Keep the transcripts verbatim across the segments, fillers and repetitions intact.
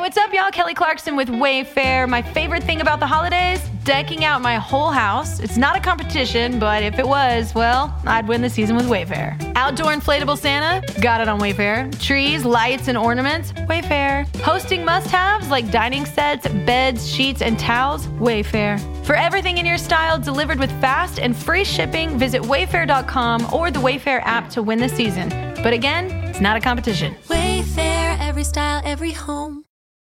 What's up, y'all? Kelly Clarkson with Wayfair. My favorite thing about the holidays? Decking out my whole house. It's not a competition, but if it was, well, I'd win the season with Wayfair. Outdoor inflatable Santa? Got it on Wayfair. Trees, lights, and ornaments? Wayfair. Hosting must-haves like dining sets, beds, sheets, and towels? Wayfair. For everything in your style delivered with fast and free shipping, visit wayfair dot com or the Wayfair app to win the season. But again, it's not a competition. Wayfair, every style, every home.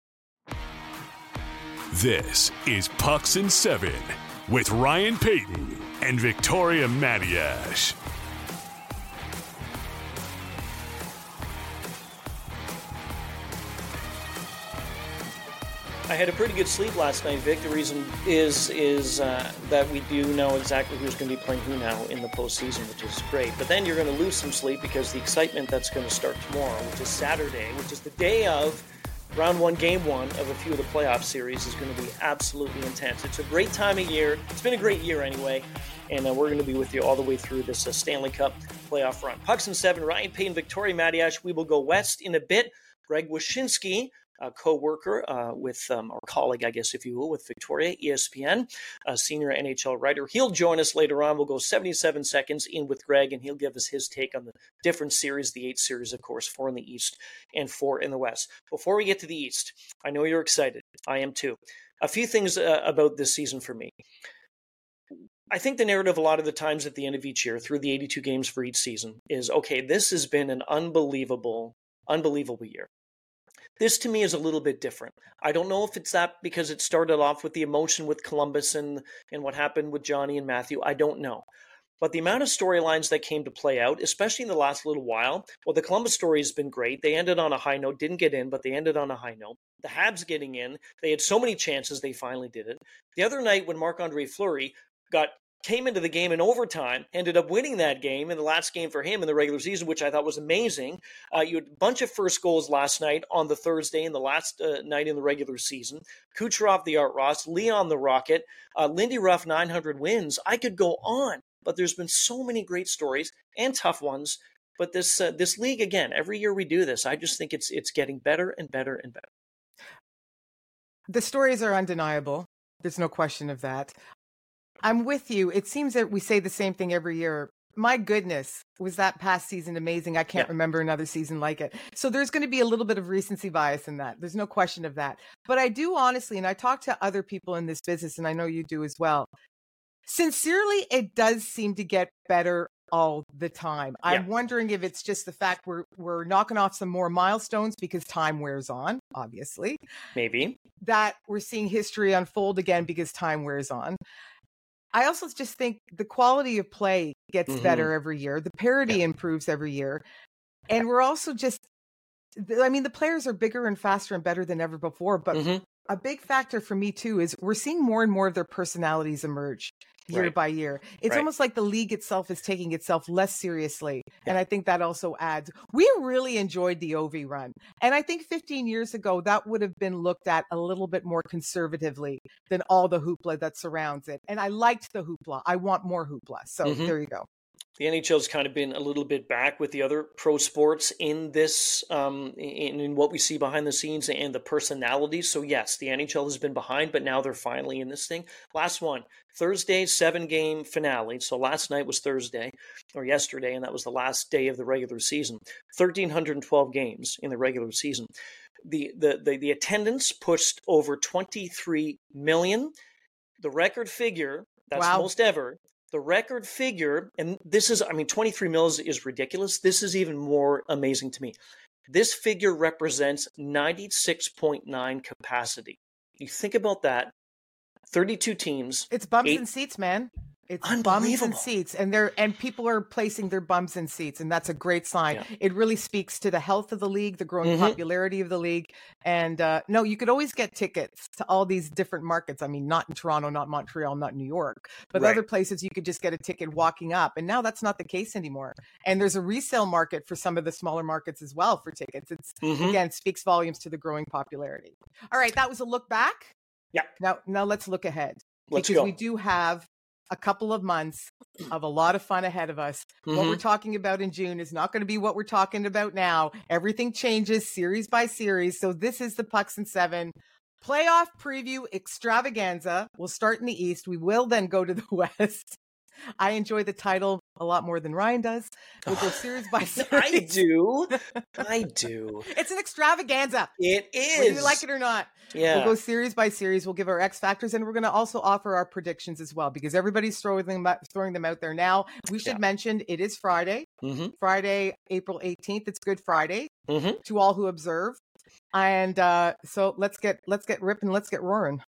This is Pucks and Seven with Ryan Payton and Victoria Matiash. I had a pretty good sleep last night, Vic. The reason is is uh, that we do know exactly who's going to be playing who now in the postseason, which is great. But then you're going to lose some sleep because the excitement that's going to start tomorrow, which is Saturday, which is the day of round one, game one of a few of the playoff series, is going to be absolutely intense. It's a great time of year. It's been a great year anyway. And uh, we're going to be with you all the way through this uh, Stanley Cup playoff run. Pucks and Seven, Ryan Payton, Victoria Matiash. We will go west in a bit. Greg Wyshynski, a co-worker uh, with, um, or colleague, I guess, if you will, with Victoria, E S P N, a senior N H L writer. He'll join us later on. We'll go seventy-seven seconds in with Greg, and he'll give us his take on the different series, the eight series, of course, four in the East and four in the West. Before we get to the East, I know you're excited. I am too. A few things uh, about this season for me. I think the narrative a lot of the times at the end of each year, through the eighty-two games for each season, is, okay, this has been an unbelievable, unbelievable year. This, to me, is a little bit different. I don't know if it's that because it started off with the emotion with Columbus and, and what happened with Johnny and Matthew. I don't know. But the amount of storylines that came to play out, especially in the last little while, well, the Columbus story has been great. They ended on a high note, didn't get in, but they ended on a high note. The Habs getting in, they had so many chances, they finally did it. The other night when Marc-Andre Fleury got came into the game in overtime, ended up winning that game in the last game for him in the regular season, which I thought was amazing. Uh, you had a bunch of first goals last night on the Thursday and the last uh, night in the regular season. Kucherov, the Art Ross, Leon, the Rocket, uh, Lindy Ruff, nine hundred wins. I could go on, but there's been so many great stories and tough ones. But this uh, this league, again, every year we do this, I just think it's it's getting better and better and better. The stories are undeniable. There's no question of that. I'm with you. It seems that we say the same thing every year. My goodness, was that past season amazing? I can't yeah. remember another season like it. So there's going to be a little bit of recency bias in that. There's no question of that. But I do honestly, and I talk to other people in this business, and I know you do as well. Sincerely, it does seem to get better all the time. Yeah. I'm wondering if it's just the fact we're we're knocking off some more milestones because time wears on, obviously. Maybe. That we're seeing history unfold again because time wears on. I also just think the quality of play gets mm-hmm. better every year. The parity yeah. improves every year. And we're also just, I mean, the players are bigger and faster and better than ever before. But mm-hmm. a big factor for me, too, is we're seeing more and more of their personalities emerge year right. by year. It's right. almost like the league itself is taking itself less seriously. Yeah. And I think that also adds. We really enjoyed the Ovi run. And I think fifteen years ago, that would have been looked at a little bit more conservatively than all the hoopla that surrounds it. And I liked the hoopla. I want more hoopla. So mm-hmm. there you go. The N H L's kind of been a little bit back with the other pro sports in this, um, in, in what we see behind the scenes and the personalities. So yes, the N H L has been behind, but now they're finally in this thing. Last one, Thursday, seven game finale. So last night was Thursday or yesterday, and that was the last day of the regular season. one thousand three hundred twelve games in the regular season. The, the, the, the attendance pushed over twenty-three million. The record figure, that's wow. most ever. The record figure, and this is, I mean, twenty-three mils is ridiculous. This is even more amazing to me. This figure represents ninety-six point nine capacity. You think about that. thirty-two teams. It's bums eight, and seats, man. It's bums and seats, and they're and people are placing their bums in seats, and that's a great sign. Yeah. It really speaks to the health of the league, the growing mm-hmm. popularity of the league. And uh, no, you could always get tickets to all these different markets. I mean, not in Toronto, not Montreal, not New York, but right. other places you could just get a ticket walking up. And now that's not the case anymore. And there's a resale market for some of the smaller markets as well for tickets. It's mm-hmm. again it speaks volumes to the growing popularity. All right, that was a look back. Yeah. Now, now let's look ahead Let's because go. we do have a couple of months of a lot of fun ahead of us. Mm-hmm. What we're talking about in June is not going to be what we're talking about now. Everything changes series by series. So this is the Pucks and Seven playoff preview extravaganza. We'll start in the East. We will then go to the West. I enjoy the title a lot more than Ryan does. We'll go series by series. I do. I do. It's an extravaganza. It is. Whether you like it or not. Yeah. We'll go series by series. We'll give our X factors, and we're going to also offer our predictions as well, because everybody's throwing them out, throwing them out there now. We should yeah. mention it is Friday. Mm-hmm. Friday, April eighteenth. It's Good Friday mm-hmm. to all who observe. And uh, so let's get let's get ripping. Let's get roaring.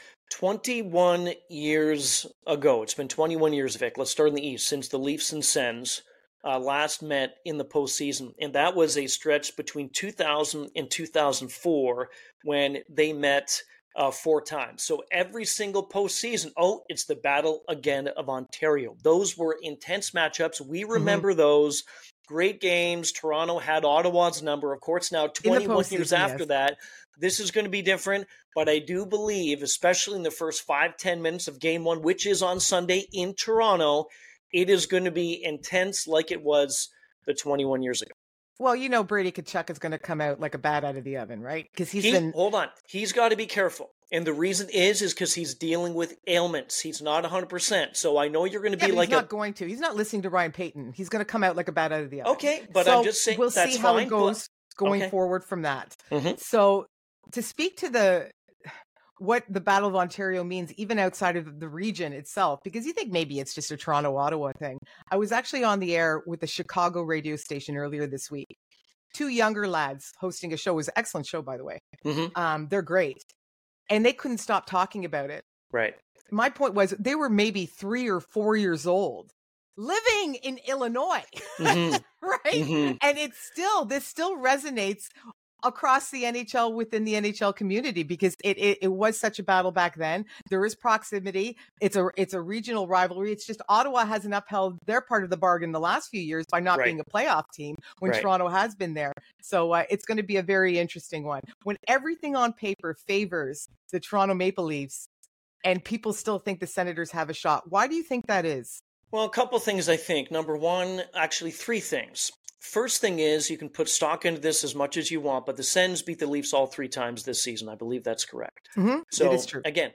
twenty-one years ago, it's been twenty-one years, Vic. Let's start in the East, since the Leafs and Sens uh, last met in the postseason. And that was a stretch between two thousand and two thousand four when they met uh, four times. So every single postseason, oh, it's the Battle again of Ontario. Those were intense matchups. We remember mm-hmm. those. Great games. Toronto had Ottawa's number. Of course, now twenty-one years after yes. that, this is going to be different. But I do believe, especially in the first five, ten minutes of game one, which is on Sunday in Toronto, it is going to be intense like it was the twenty-one years ago. Well, you know, Brady Tkachuk is going to come out like a bat out of the oven, right? Because he's he, been... Hold on. He's got to be careful. And the reason is, is because he's dealing with ailments. He's not one hundred percent. So I know you're going to be yeah, but like he's not a... going to. He's not listening to Ryan Payton. He's going to come out like a bat out of the oven. Okay, but so I'm just saying we'll that's see how fine, it goes but... going okay. forward from that. Mm-hmm. So to speak to the what the Battle of Ontario means, even outside of the region itself, because you think maybe it's just a Toronto-Ottawa thing. I was actually on the air with the Chicago radio station earlier this week. Two younger lads hosting a show. It was an excellent show, by the way. Mm-hmm. Um, they're great. And they couldn't stop talking about it. Right. My point was they were maybe three or four years old living in Illinois. Mm-hmm. Right. Mm-hmm. And it's still, this still resonates across the N H L, within the N H L community, because it, it it was such a battle back then. There is proximity. It's a it's a regional rivalry. It's just Ottawa hasn't upheld their part of the bargain the last few years by not right. being a playoff team when right. Toronto has been there. So uh, it's going to be a very interesting one. When everything on paper favors the Toronto Maple Leafs and people still think the Senators have a shot, why do you think that is? Well, a couple things, I think. Number one, actually three things. First thing is, you can put stock into this as much as you want, but the Sens beat the Leafs all three times this season. I believe that's correct. Mm-hmm. So, it is true. Again,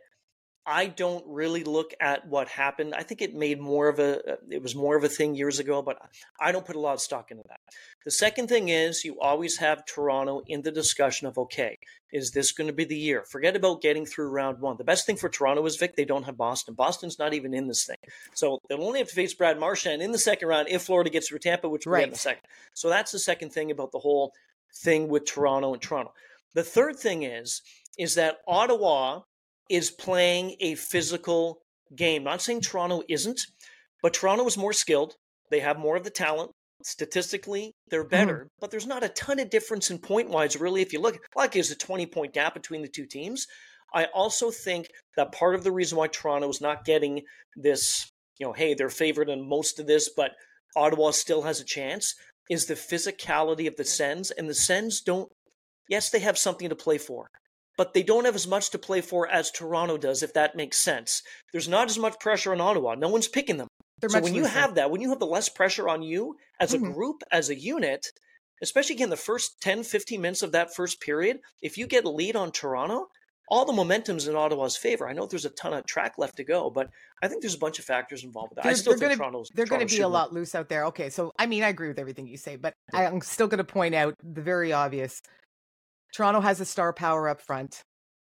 I don't really look at what happened. I think it made more of a, it was more of a thing years ago, but I don't put a lot of stock into that. The second thing is, you always have Toronto in the discussion of, okay, is this going to be the year? Forget about getting through round one. The best thing for Toronto is, Vic, they don't have Boston. Boston's not even in this thing. So they'll only have to face Brad Marchand in the second round if Florida gets through Tampa, which we'll right. get in a second. So that's the second thing about the whole thing with Toronto and Toronto. The third thing is, is that Ottawa is playing a physical game. Not saying Toronto isn't, but Toronto is more skilled. They have more of the talent. Statistically, they're better, mm-hmm. but there's not a ton of difference in point-wise, really, if you look. Like, there's a twenty-point gap between the two teams. I also think that part of the reason why Toronto is not getting this, you know, hey, they're favored in most of this, but Ottawa still has a chance, is the physicality of the Sens. And the Sens don't, yes, they have something to play for, but they don't have as much to play for as Toronto does, if that makes sense. There's not as much pressure on Ottawa. No one's picking them. They're so much when you looser. have that, when you have the less pressure on you as mm-hmm. a group, as a unit, especially again the first ten, fifteen minutes of that first period, if you get a lead on Toronto, all the momentum's in Ottawa's favor. I know there's a ton of track left to go, but I think there's a bunch of factors involved with that. They're, I still think gonna, Toronto's They're going to be a lot win. loose out there. Okay, so I mean, I agree with everything you say, but yeah. I'm still going to point out the very obvious. Toronto has a star power up front.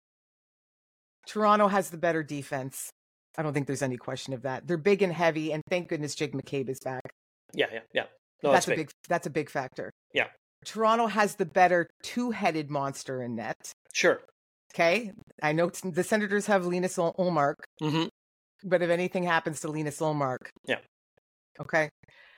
Toronto has the better defense. I don't think there's any question of that. They're big and heavy, and thank goodness Jake McCabe is back. Yeah, yeah, yeah. No, that's, that's a big. big. That's a big factor. Yeah. Toronto has the better two-headed monster in net. Sure. Okay. I know the Senators have Linus Ullmark, mm-hmm. but if anything happens to Linus Ullmark, yeah. Okay.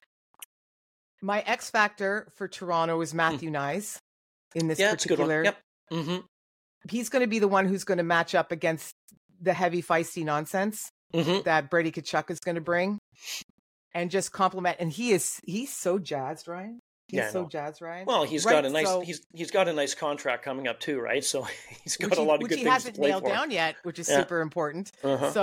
My X factor for Toronto is Matthew mm. Nyes in this yeah, particular. Yep. Mm-hmm. He's going to be the one who's going to match up against the heavy, feisty nonsense mm-hmm. that Brady Tkachuk is going to bring, and just compliment. And he is he's so jazzed, Ryan. He's yeah, so jazzed, Ryan. Well, he's right, got a nice so, he's he's got a nice contract coming up too, right? So he's got which a lot he, of good which he things hasn't to play nailed for. down yet, which is yeah. super important. Uh-huh. So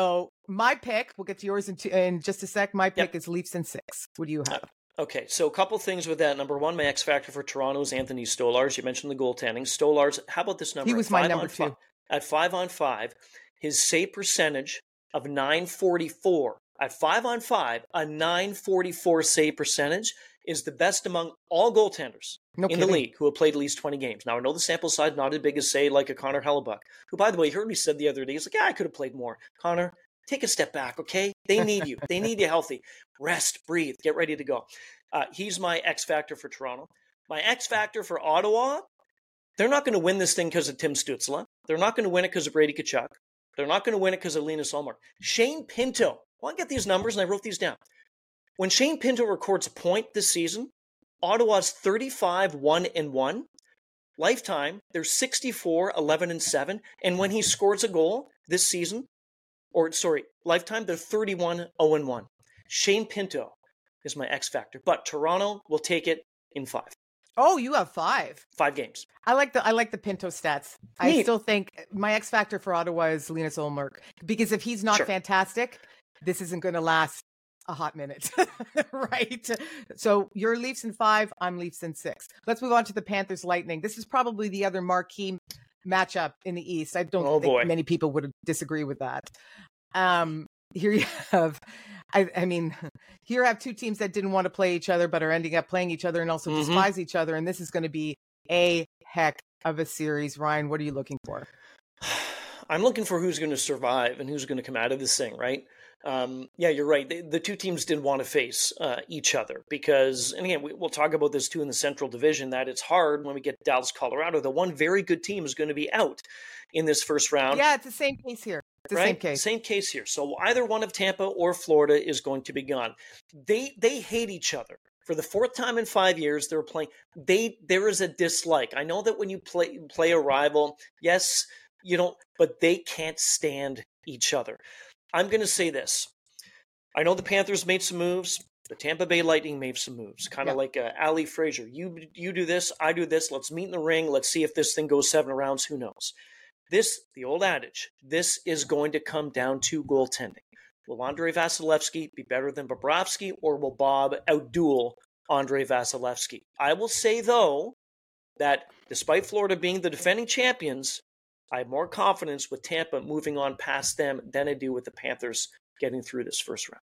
my pick, we'll get to yours in, two, in just a sec. My pick Yep. is Leafs in six. What do you have? Okay, so a couple things with that. Number one, my X factor for Toronto is Anthony Stolarz. You mentioned the goaltending. Stolarz, how about this number? He At was my five number on two. fi- At five on five, his save percentage of nine forty-four. At five on five, a nine forty-four save percentage is the best among all goaltenders No in kidding. the league who have played at least twenty games. Now, I know the sample size not as big as, say, like a Connor Hellebuck, who, by the way, you heard me said the other day, he's like, yeah, I could have played more. Connor, take a step back, okay? They need you. They need you healthy. Rest, breathe, get ready to go. Uh, he's my X factor for Toronto. My X factor for Ottawa, they're not going to win this thing because of Tim Stützle. They're not going to win it because of Brady Tkachuk. They're not going to win it because of Linus Ullmark. Shane Pinto, well, I get these numbers and I wrote these down. When Shane Pinto records a point this season, Ottawa's thirty-five one and one. Lifetime, they're sixty-four eleven and seven. And when he scores a goal this season, or sorry, lifetime, they're thirty-one oh and one. Shane Pinto is my X factor, but Toronto will take it in five. Oh, you have five. Five games. I like the I like the Pinto stats. I Neat. still think my X factor for Ottawa is Linus Ullmark, because if he's not Sure. fantastic, this isn't going to last a hot minute, right? So you're Leafs in five, I'm Leafs in six. Let's move on to the Panthers Lightning. This is probably the other marquee matchup in the East. I don't Oh, think boy. many people would disagree with that. Um, here you have, I, I mean, here I have two teams that didn't want to play each other, but are ending up playing each other and also Mhm. despise each other. And this is going to be a heck of a series. Ryan, what are you looking for? I'm looking for who's going to survive and who's going to come out of this thing, right? Um, yeah, you're right. The, the two teams didn't want to face uh, each other because, and again, we, we'll talk about this too in the Central Division, that it's hard when we get Dallas, Colorado. The one very good team is going to be out in this first round. Yeah, it's the same case here. It's the right? same case. Same case here. So either one of Tampa or Florida is going to be gone. They they hate each other. For the fourth time in five years, they're playing. They there is a dislike. I know that when you play play a rival, yes, you don't, but they can't stand each other. I'm going to say this. I know the Panthers made some moves. The Tampa Bay Lightning made some moves, kind of Yeah. like uh, Ali Frazier. You you do this, I do this. Let's meet in the ring. Let's see if this thing goes seven rounds. Who knows? This, the old adage, this is going to come down to goaltending. Will Andrei Vasilevsky be better than Bobrovsky, or will Bob outduel Andrei Vasilevsky? I will say, though, that despite Florida being the defending champions, I have more confidence with Tampa moving on past them than I do with the Panthers getting through this first round.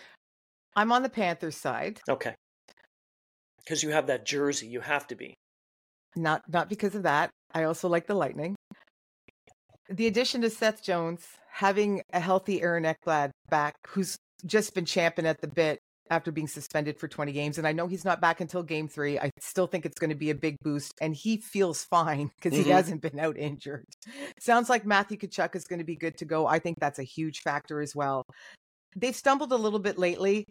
I'm on the Panthers side, Okay. Because you have that jersey. You have to be. not not because of that. I also like the Lightning. The addition to Seth Jones, having a healthy Aaron Ekblad back, who's just been champing at the bit after being suspended for twenty games. And I know he's not back until game three. I still think it's going to be a big boost. And he feels fine because Mhm. he hasn't been out injured. Sounds like Matthew Tkachuk is going to be good to go. I think that's a huge factor as well. They've stumbled a little bit lately.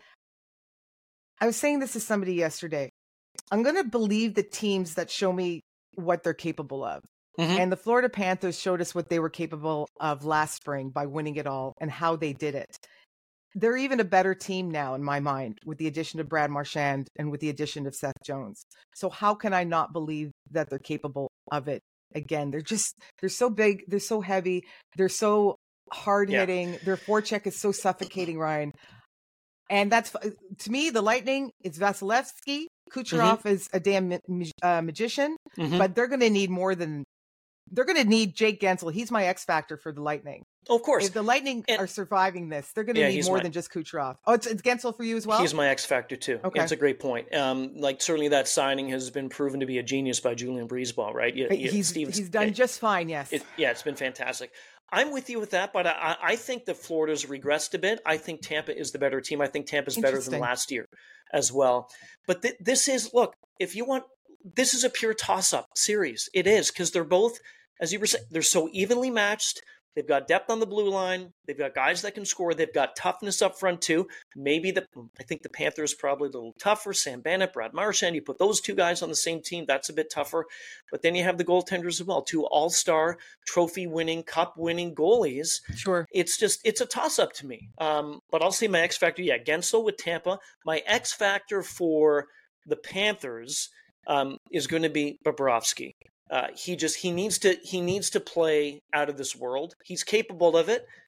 I was saying this to somebody yesterday. I'm going to believe the teams that show me what they're capable of. Mhm. And the Florida Panthers showed us what they were capable of last spring by winning it all and how they did it. They're even a better team now, in my mind, with the addition of Brad Marchand and with the addition of Seth Jones. So how can I not believe that they're capable of it again? They're just, they're so big, they're so heavy, they're so hard hitting. Their forecheck is so suffocating, Ryan. And that's, to me, the Lightning is Vasilevsky. Kucherov is a damn ma- ma- uh, magician, Mhm. but they're going to need more than, they're going to need Jake Gensel. He's my X factor for the Lightning. Oh, of course. If the Lightning And- are surviving this, they're going to Yeah, need he's more my- than just Kucherov. Oh, it's, it's Gensel for you as well? He's my X factor too. Okay. It's a great point. Um, like certainly that signing has been proven to be a genius by Julian Breezeball, right? You, you, he's, Stevens- he's done it- just fine, yes. it- yeah, it's been fantastic. I'm with you with that, but I, I think that Florida's regressed a bit. I think Tampa is the better team. I think Tampa's better than Interesting. last year as well. But th- this is, look, if you want, this is a pure toss-up series. It is, because they're both, as you were saying, they're so evenly matched. They've got depth on the blue line. They've got guys that can score. They've got toughness up front too. Maybe the I think the Panthers probably a little tougher. Sam Bennett, Brad Marchand. You put those two guys on the same team, that's a bit tougher. But then you have the goaltenders as well, two all-star, trophy-winning, cup-winning goalies. Sure. It's just it's a toss-up to me. Um, but I'll say my X factor, yeah, Gensel with Tampa. My X factor for the Panthers um, is going to be Bobrovsky. Uh, he just he needs to he needs to play out of this world. He's capable of it.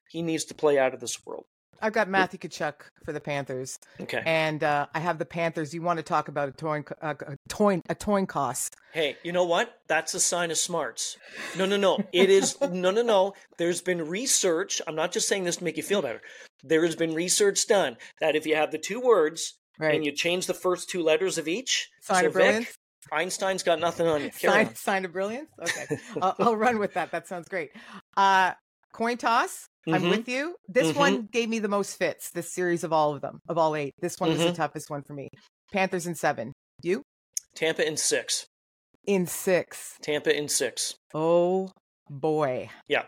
he needs to play out of this world. I've got Matthew Tkachuk for the Panthers. Okay. And uh, I have the Panthers. You want to talk about a toin, uh, a toin, a toin cost. Hey, you know what? That's a sign of smarts. No, no, no. It is, no, no, no. There's been research. I'm not just saying this to make you feel better. There has been research done that if you have the two words Right. and you change the first two letters of each, Sign so of brilliance. Vic, Einstein's got nothing on you. Carry Sign, on. sign of brilliance. Okay. I'll, I'll run with that. That sounds great. Uh, coin toss. I'm Mhm. with you. This Mhm. one gave me the most fits, this series of all of them, of all eight. This one was the Mhm. toughest one for me. Panthers in seven. You? Tampa in six. In six. Tampa in six. Oh, boy. Yeah.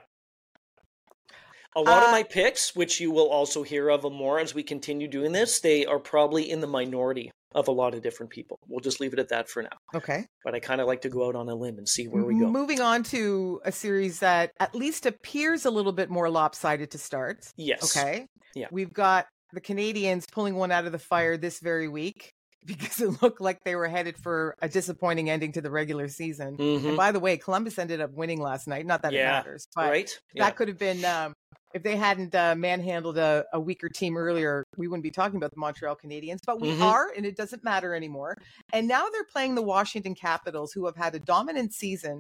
A lot Uh, of my picks, which you will also hear of more as we continue doing this, they are probably in the minority of a lot of different people. We'll just leave it at that for now. Okay. But I kind of like to go out on a limb and see where we go. Moving on to a series that at least appears a little bit more lopsided to start. Yes. Okay. Yeah. We've got the Canadians pulling one out of the fire this very week because it looked like they were headed for a disappointing ending to the regular season. Mhm. And by the way, Columbus ended up winning last night. Not that it Yeah. matters, but Right? Yeah. that could have been, um, if they hadn't uh, manhandled a, a weaker team earlier, we wouldn't be talking about the Montreal Canadiens, but we Mhm. are, and it doesn't matter anymore. And now they're playing the Washington Capitals, who have had a dominant season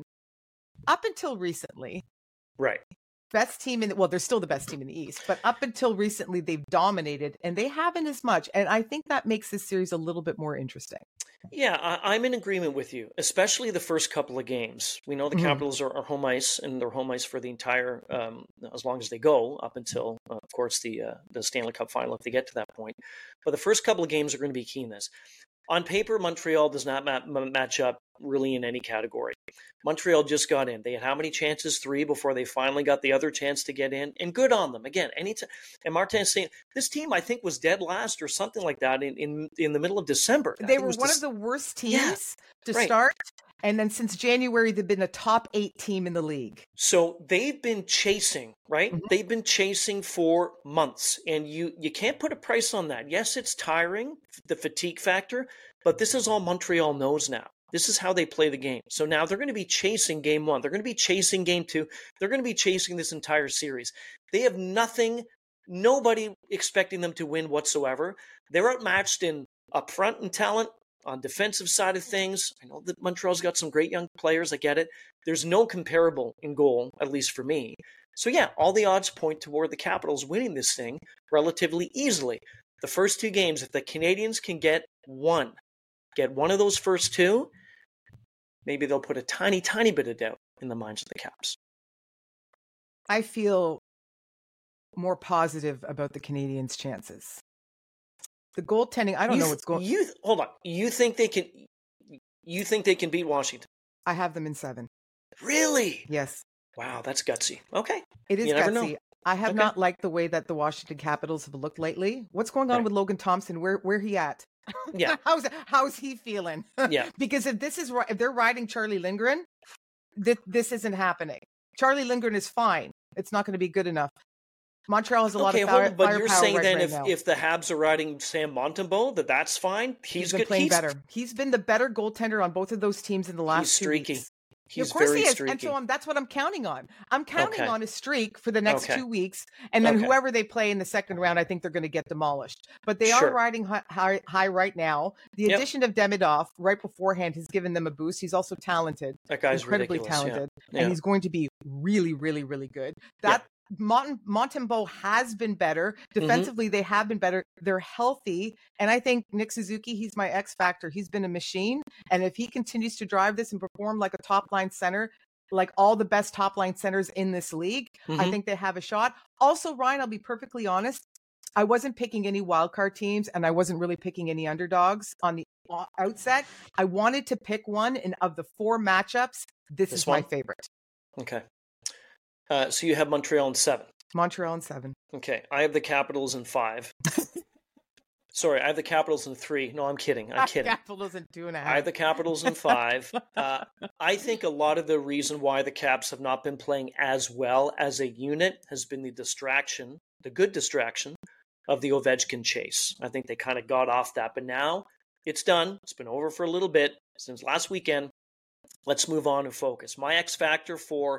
up until recently. Right. Best team in the, well, they're still the best team in the East, but up until recently, they've dominated, and they haven't as much. And I think that makes this series a little bit more interesting. Yeah, I, I'm in agreement with you, especially the first couple of games. We know the Mhm. Capitals are, are home ice, and they're home ice for the entire, um, as long as they go, up until, uh, of course, the uh, the Stanley Cup final, if they get to that point. But the first couple of games are going to be key in this. On paper, Montreal does not ma- ma- match up really in any category. Montreal just got in. They had how many chances? Three before they finally got the other chance to get in. And good on them. Again, anytime. And Martin's saying, this team, I think, was dead last or something like that in, in, in the middle of December. I They think it were was one Dec- of the worst teams Yeah, to right. start. And then since January, they've been a top eight team in the league. So they've been chasing, right? Mhm. They've been chasing for months, and you you can't put a price on that. Yes, it's tiring, the fatigue factor, but this is all Montreal knows now. This is how they play the game. So now they're going to be chasing game one. They're going to be chasing game two. They're going to be chasing this entire series. They have nothing, nobody expecting them to win whatsoever. They're outmatched in upfront in talent, on defensive side of things. I know that Montreal's got some great young players. I get it. There's no comparable in goal, at least for me. So yeah, all the odds point toward the Capitals winning this thing relatively easily. The first two games, if the Canadians can get one, get one of those first two, maybe they'll put a tiny, tiny bit of doubt in the minds of the Caps. I feel more positive about the Canadians' chances. The goaltending, I don't you, know what's going. You hold on. You think they can? You think they can beat Washington? I have them in seven. Really? Yes, Wow, that's gutsy. Okay. it is You never know. gutsy. I have Okay. not liked the way that the Washington Capitals have looked lately. What's going on Right. with Logan Thompson? Where where he at? Yeah. how's how's he feeling? Yeah. Because if this is ri- if they're riding Charlie Lindgren, this this isn't happening. Charlie Lindgren is fine. It's not going to be good enough. Montreal has a lot Okay, of hold fire, on, but you're firepower saying right, then right if, now. if the Habs are riding Sam Montembeault, that that's fine? He's, He's been good. playing he's, better. He's been the better goaltender on both of those teams in the last He's two streaky. weeks. He's of course very he is, streaky. and so I'm, that's what I'm counting on. I'm counting Okay. on a streak for the next Okay. two weeks, and then Okay. whoever they play in the second round, I think they're going to get demolished. But they are Sure. riding high, high, high right now. The Yep. addition of Demidov right beforehand has given them a boost. He's also talented, That guy's incredibly ridiculous. yeah. talented, Yeah. and he's going to be really, really, really good. That Mont- Montembeault has been better Mm-hmm. defensively. They have been better. They're healthy, and I think Nick Suzuki, he's my X factor. He's been a machine, and if he continues to drive this and perform like a top line center, like all the best top line centers in this league, I Mhm. think they have a shot. Also, Ryan, I'll be perfectly honest. I wasn't picking any wildcard teams, and I wasn't really picking any underdogs on the o- outset. I wanted to pick one, and of the four matchups, this, This is my one? favorite. Okay. Uh, so you have Montreal in seven. Montreal in seven. Okay. I have the Capitals in five. Sorry, I have the Capitals in three. No, I'm kidding. I'm kidding. Capitals in two and a half. I have the Capitals in five. Uh, I think a lot of the reason why the Caps have not been playing as well as a unit has been the distraction, the good distraction of the Ovechkin chase. I think they kind of got off that, but now it's done. It's been over for a little bit since last weekend. Let's move on and focus. My X factor for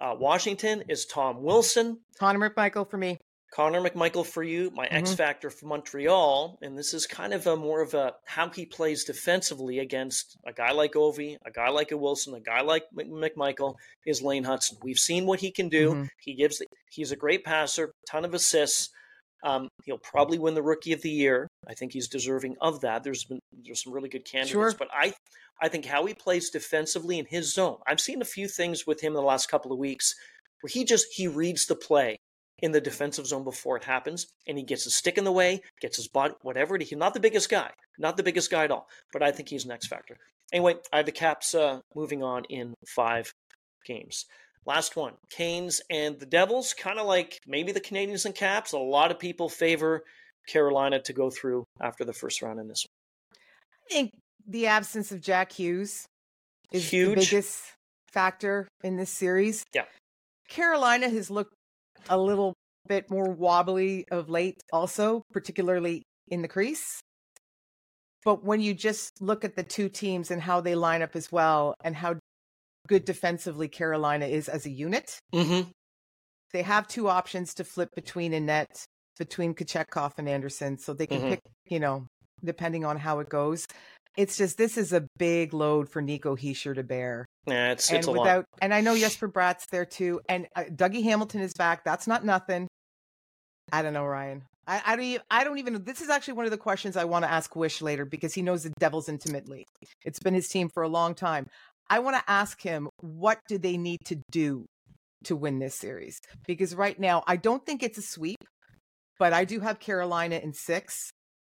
Uh, Washington is Tom Wilson. Connor McMichael for me. Connor McMichael for you. My mm-hmm. X factor for Montreal, and this is kind of a more of a how he plays defensively against a guy like Ovi, a guy like a Wilson, a guy like McMichael, is Lane Hudson. We've seen what he can do. Mm-hmm. He gives. The, he's a great passer, ton of assists. Um, he'll probably win the Rookie of the Year. I think he's deserving of that. There's been there's some really good candidates, sure. but I I think how he plays defensively in his zone. I've seen a few things with him in the last couple of weeks where he just he reads the play in the defensive zone before it happens, and he gets his stick in the way, gets his butt, whatever. He's not the biggest guy, not the biggest guy at all, but I think he's an X factor. Anyway, I have the Caps uh, moving on in five games. Last one, Canes and the Devils, kind of like maybe the Canadians and Caps. A lot of people favor Carolina to go through after the first round in this one. I think the absence of Jack Hughes is Huge. the biggest factor in this series. Yeah. Carolina has looked a little bit more wobbly of late also, particularly in the crease. But when you just look at the two teams and how they line up as well and how good defensively Carolina is as a unit, mm-hmm. they have two options to flip between in net, between Kochetkov and Anderson. So they can mm-hmm. pick, you know, depending on how it goes. It's just, this is a big load for Nico Hischier to bear. Yeah, it's, and it's a without, lot. And I know Jesper Bratt's there too. And uh, Dougie Hamilton is back. That's not nothing. I don't know, Ryan. I, I don't even, I don't even, this is actually one of the questions I want to ask Wish later because he knows the Devils intimately. It's been his team for a long time. I want to ask him, what do they need to do to win this series? Because right now, I don't think it's a sweep, but I do have Carolina in six.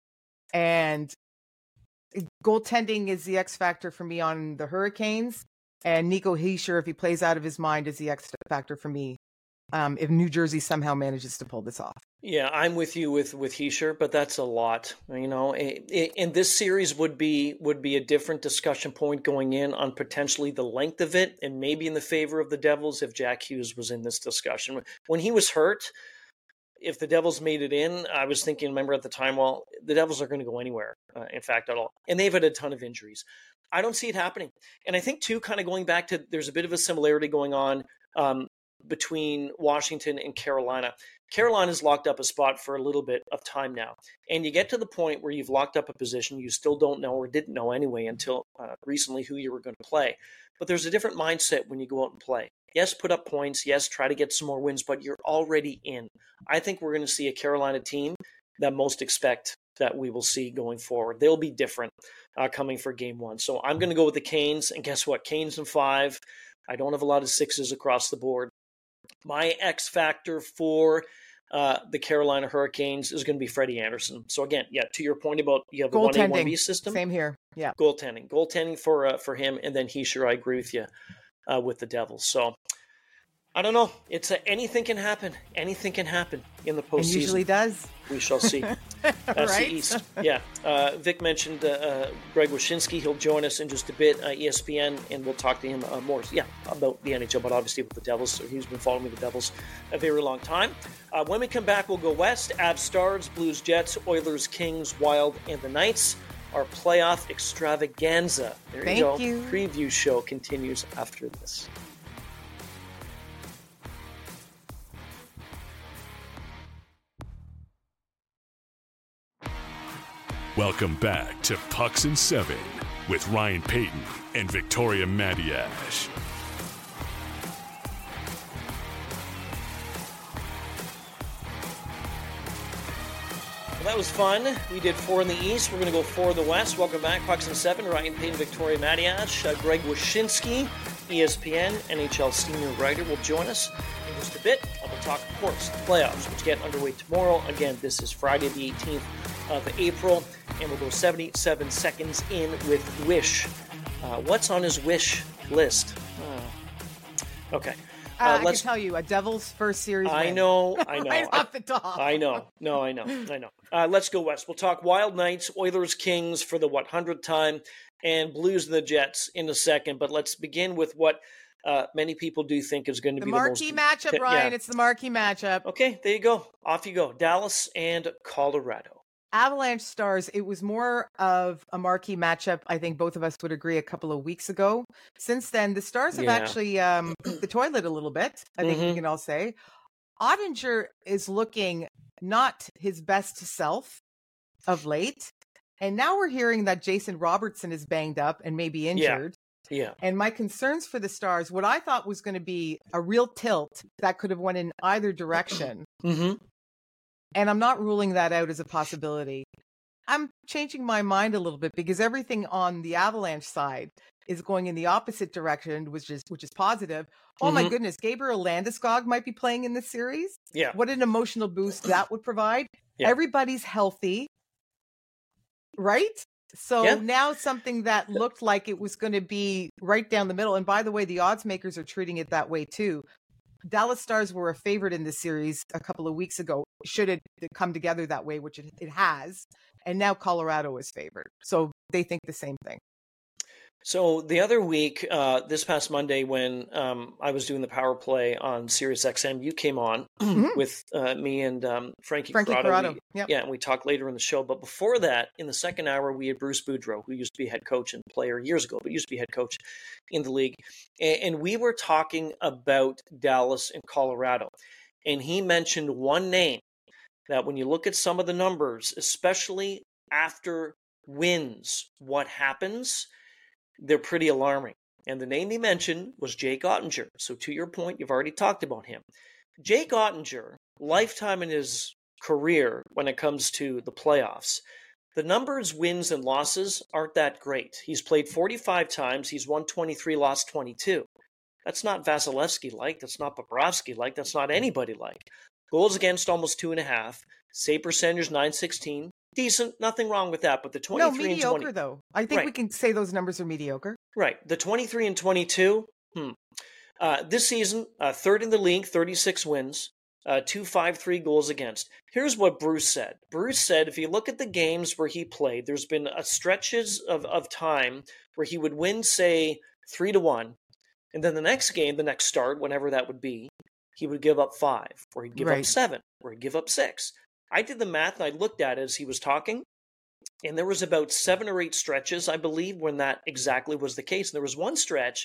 And goaltending is the X factor for me on the Hurricanes. And Nico Hischier, if he plays out of his mind, is the X factor for me um, if New Jersey somehow manages to pull this off. Yeah, I'm with you with with Hischier, but that's a lot, you know. And this series would be would be a different discussion point going in on potentially the length of it, and maybe in the favor of the Devils if Jack Hughes was in this discussion. When he was hurt, if the Devils made it in, I was thinking, remember at the time, well, the Devils are going to go anywhere, uh, in fact, at all. And they've had a ton of injuries. I don't see it happening. And I think, too, kind of going back to, there's a bit of a similarity going on um, between Washington and Carolina. Carolina's locked up a spot for a little bit of time now. And you get to the point where you've locked up a position you still don't know or didn't know anyway until uh, recently who you were going to play. But there's a different mindset when you go out and play. Yes, put up points. Yes, try to get some more wins, but you're already in. I think we're going to see a Carolina team that most expect that we will see going forward. They'll be different uh, coming for game one. So I'm going to go with the Canes. And guess what? Canes in five. I don't have a lot of sixes across the board. My X factor for uh, the Carolina Hurricanes is going to be Freddie Anderson. So again, yeah, to your point about you have the one A, one B system. Same here. Yeah. Goaltending. Goaltending for uh, for him. And then Hischier, I agree with you uh, with the Devils. So I don't know. It's a, anything can happen. Anything can happen in the postseason. It usually does. We shall see. That's right? the East. Yeah. Uh, Vic mentioned uh, uh, Greg Wyshynski. He'll join us in just a bit, uh, E S P N, and we'll talk to him uh, more, yeah, about the N H L, but obviously with the Devils. So he's been following the Devils a very long time. Uh, when we come back, we'll go west. Avs Stars, Blues Jets, Oilers Kings, Wild, and the Knights. Our playoff extravaganza. There Thank you go. you. Preview show continues after this. Welcome back to Pucks and Seven with Ryan Payton and Victoria Madiash. Well, that was fun. We did four in the East. We're going to go four in the West. Welcome back, Pucks and Seven. Ryan Payton, Victoria Madiash, uh, Greg Wyshynski, E S P N, N H L senior writer, will join us in just a bit. I will talk, of course, the playoffs, which get underway tomorrow. Again, this is Friday the eighteenth of April, and we'll go seventy-seven seconds in with Wish. Uh, what's on his wish list? Oh. Okay. Uh, Uh, I let's. can tell you, a Devil's first series I win. know, I know. Right I, off the top. I know, no, I know, I know. Uh, let's go west. We'll talk Wild Knights, Oilers Kings for the what hundredth time, and Blues and the Jets in a second. But let's begin with what uh, many people do think is going to The be marquee the most matchup, yeah. Ryan. It's the marquee matchup. Okay, there you go. Off you go. Dallas and Colorado. Avalanche Stars, it was more of a marquee matchup. I think both of us would agree a couple of weeks ago. Since then, the Stars have Yeah. actually um, pooped the toilet a little bit, I think we Mhm. can all say. Ottinger is looking not his best self of late. And now we're hearing that Jason Robertson is banged up and maybe injured. Yeah. And my concerns for the Stars, what I thought was going to be a real tilt that could have went in either direction. Mm-hmm. And I'm not ruling that out as a possibility. I'm changing my mind a little bit because everything on the Avalanche side is going in the opposite direction, which is which is positive. Oh my Mhm. goodness, Gabriel Landeskog might be playing in this series. Yeah. What an emotional boost that would provide. Yeah. Everybody's healthy, right? So Yeah. now something that looked like it was going to be right down the middle. And by the way, the odds makers are treating it that way too. Dallas Stars were a favorite in this series a couple of weeks ago. Should it come together that way, which it, it has. And now Colorado is favored. So they think the same thing. So the other week, uh, this past Monday, when um, I was doing the power play on Sirius X M, you came on Mhm. with uh, me and um, Frankie, Frankie Corrado. Corrado. We- Yep. Yeah, and we talked later in the show. But before that, in the second hour, we had Bruce Boudreau, who used to be head coach and player years ago, but used to be head coach in the league. And, and we were talking about Dallas and Colorado. And he mentioned one name that when you look at some of the numbers, especially after wins, what happens, they're pretty alarming. And the name he mentioned was Jake Ottinger. So to your point, you've already talked about him. Jake Ottinger, lifetime in his career when it comes to the playoffs, the numbers, wins, and losses aren't that great. He's played forty-five times. He's won twenty-three, lost twenty-two. That's not Vasilevsky-like. That's not Bobrovsky-like. That's not anybody-like. Goals against, almost two and a half. Save percentage, nine sixteen. Decent, nothing wrong with that. But the No, twenty-three and mediocre twenty, though. I think Right. we can say those numbers are mediocre. right? The twenty-three and twenty-two. Hmm. Uh, this season, uh, third in the league, thirty-six wins, uh, two five three goals against. Here's what Bruce said. Bruce said, if you look at the games where he played, there's been a stretches of of time where he would win, say three to one, and then the next game, the next start, whenever that would be, he would give up five, or he'd give Right. up seven, or he'd give up six. I did the math and I looked at it as he was talking, and there was about seven or eight stretches, I believe, when that exactly was the case. And there was one stretch,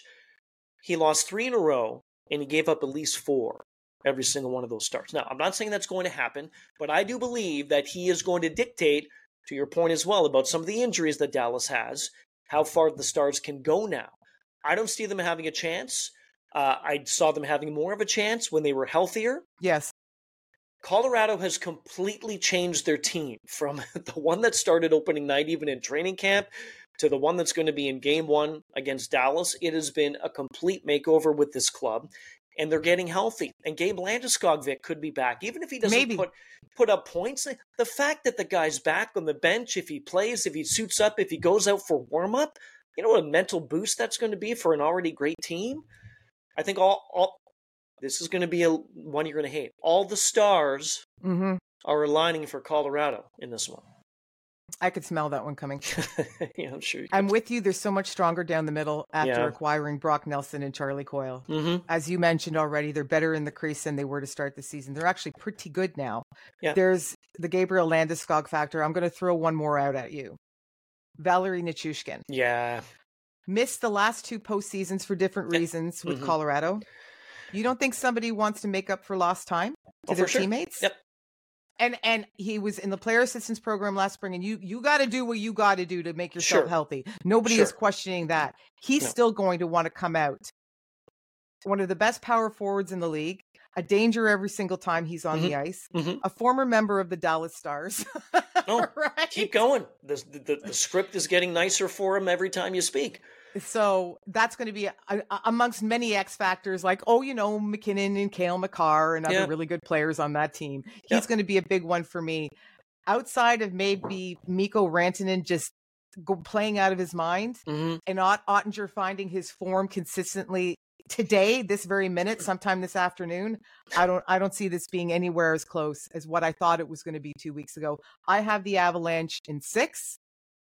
he lost three in a row, and he gave up at least four every single one of those starts. Now, I'm not saying that's going to happen, but I do believe that he is going to dictate, to your point as well, about some of the injuries that Dallas has, how far the Stars can go now. I don't see them having a chance. Uh, I saw them having more of a chance when they were healthier. Yes. Colorado has completely changed their team from the one that started opening night, even in training camp, to the one that's going to be in game one against Dallas. It has been a complete makeover with this club, and they're getting healthy. And Gabe Landeskog, Vic, could be back, even if he doesn't Maybe. put put up points. The fact that the guy's back on the bench, if he plays, if he suits up, if he goes out for warm-up, you know what a mental boost that's going to be for an already great team? I think all, all this is going to be a one you're going to hate. All the stars hmm are aligning for Colorado in this one. I could smell that one coming. Yeah, I'm sure. You I'm with you. They're so much stronger down the middle after Yeah. acquiring Brock Nelson and Charlie Coyle. Mm-hmm. As you mentioned already, they're better in the crease than they were to start the season. They're actually pretty good now. Yeah. There's the Gabriel Landeskog factor. I'm going to throw one more out at you. Valerie Nichushkin Yeah. missed the last two postseasons for different Yeah. reasons with Mhm. Colorado. You don't think somebody wants to make up for lost time to Oh, their for sure. teammates? Yep. And and he was in the player assistance program last spring, and you you got to do what you got to do to make yourself Sure. healthy. Nobody is Sure. questioning that. He's No. still going to want to come out. One of the best power forwards in the league, a danger every single time he's on the ice, Mhm. a former member of the Dallas Stars. No, right? Keep going. The, the, the script is getting nicer for him every time you speak. So that's going to be a, a, amongst many X factors, like, oh, you know, McKinnon and Cale Makar and other Yeah. really good players on that team. He's Yeah. going to be a big one for me. Outside of maybe Mikko Rantanen just go playing out of his mind Mm-hmm. and Ot- Ottinger finding his form consistently today, this very minute, sometime this afternoon, I don't, I don't see this being anywhere as close as what I thought it was going to be two weeks ago. I have the Avalanche in six.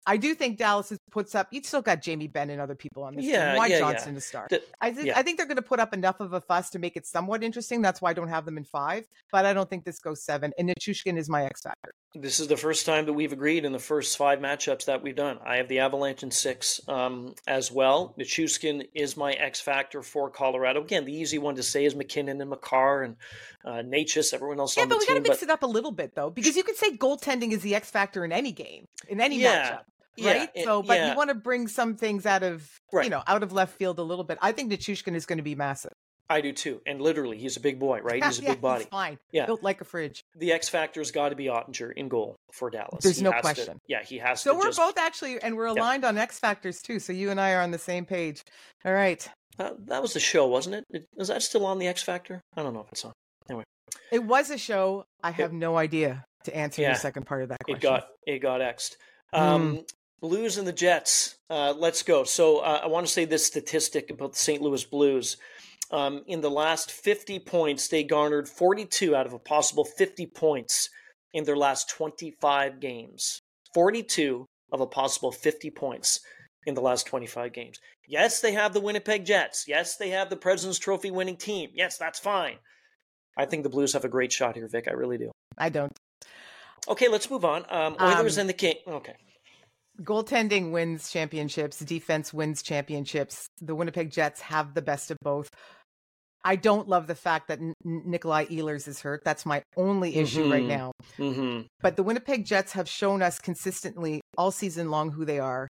I do think Dallas is, puts up. You still got Jamie Benn and other people on this Yeah, team. Why yeah, Johnson yeah. to start? The- I think yeah. I think they're going to put up enough of a fuss to make it somewhat interesting. That's why I don't have them in five. But I don't think this goes seven. And Nichushkin is my X factor. This is the first time that we've agreed in the first five matchups that we've done. I have the Avalanche in six um, as well. Nichushkin is my X factor for Colorado. Again, the easy one to say is McKinnon and Makar and uh, Natchez, everyone else Yeah, on the but we team. got to mix it up a little bit though, because you could say goaltending is the X factor in any game, in any Yeah. matchup. Yeah, Right. it- So, but yeah. you want to bring some things out of, Right. you know, out of left field a little bit. I think Nichushkin is going to be massive. I do too. And literally, he's a big boy, right? He's a Yeah, big body. He's fine. Yeah. Built like a fridge. The X factor's got to be Ottinger in goal for Dallas. There's He no has to- question. yeah, he has So to we're just. both actually, and we're aligned on X factors too. So you and I are on the same page. All right. Uh, that was the show, wasn't it? Is that still on the X Factor? I don't know if it's on. Anyway, It was a show. I have no idea to answer Yeah. your second part of that question. it got it got X'd. Um, Blues and the Jets. Uh, let's go. So uh, I want to say this statistic about the Saint Louis Blues. Um, in the last fifty points, they garnered forty-two out of a possible fifty points in their last twenty-five games. forty-two of a possible fifty points in the last twenty-five games. Yes, they have the Winnipeg Jets. Yes, they have the President's Trophy winning team. Yes, that's fine. I think the Blues have a great shot here, Vic. I really do. I don't. Okay, let's move on. Um, Oilers Um, and the King. Okay. Goaltending wins championships. Defense wins championships. The Winnipeg Jets have the best of both. I don't love the fact that N- Nikolai Ehlers is hurt. That's my only issue right Mhm. now. Mm-hmm. But the Winnipeg Jets have shown us consistently all season long who they are.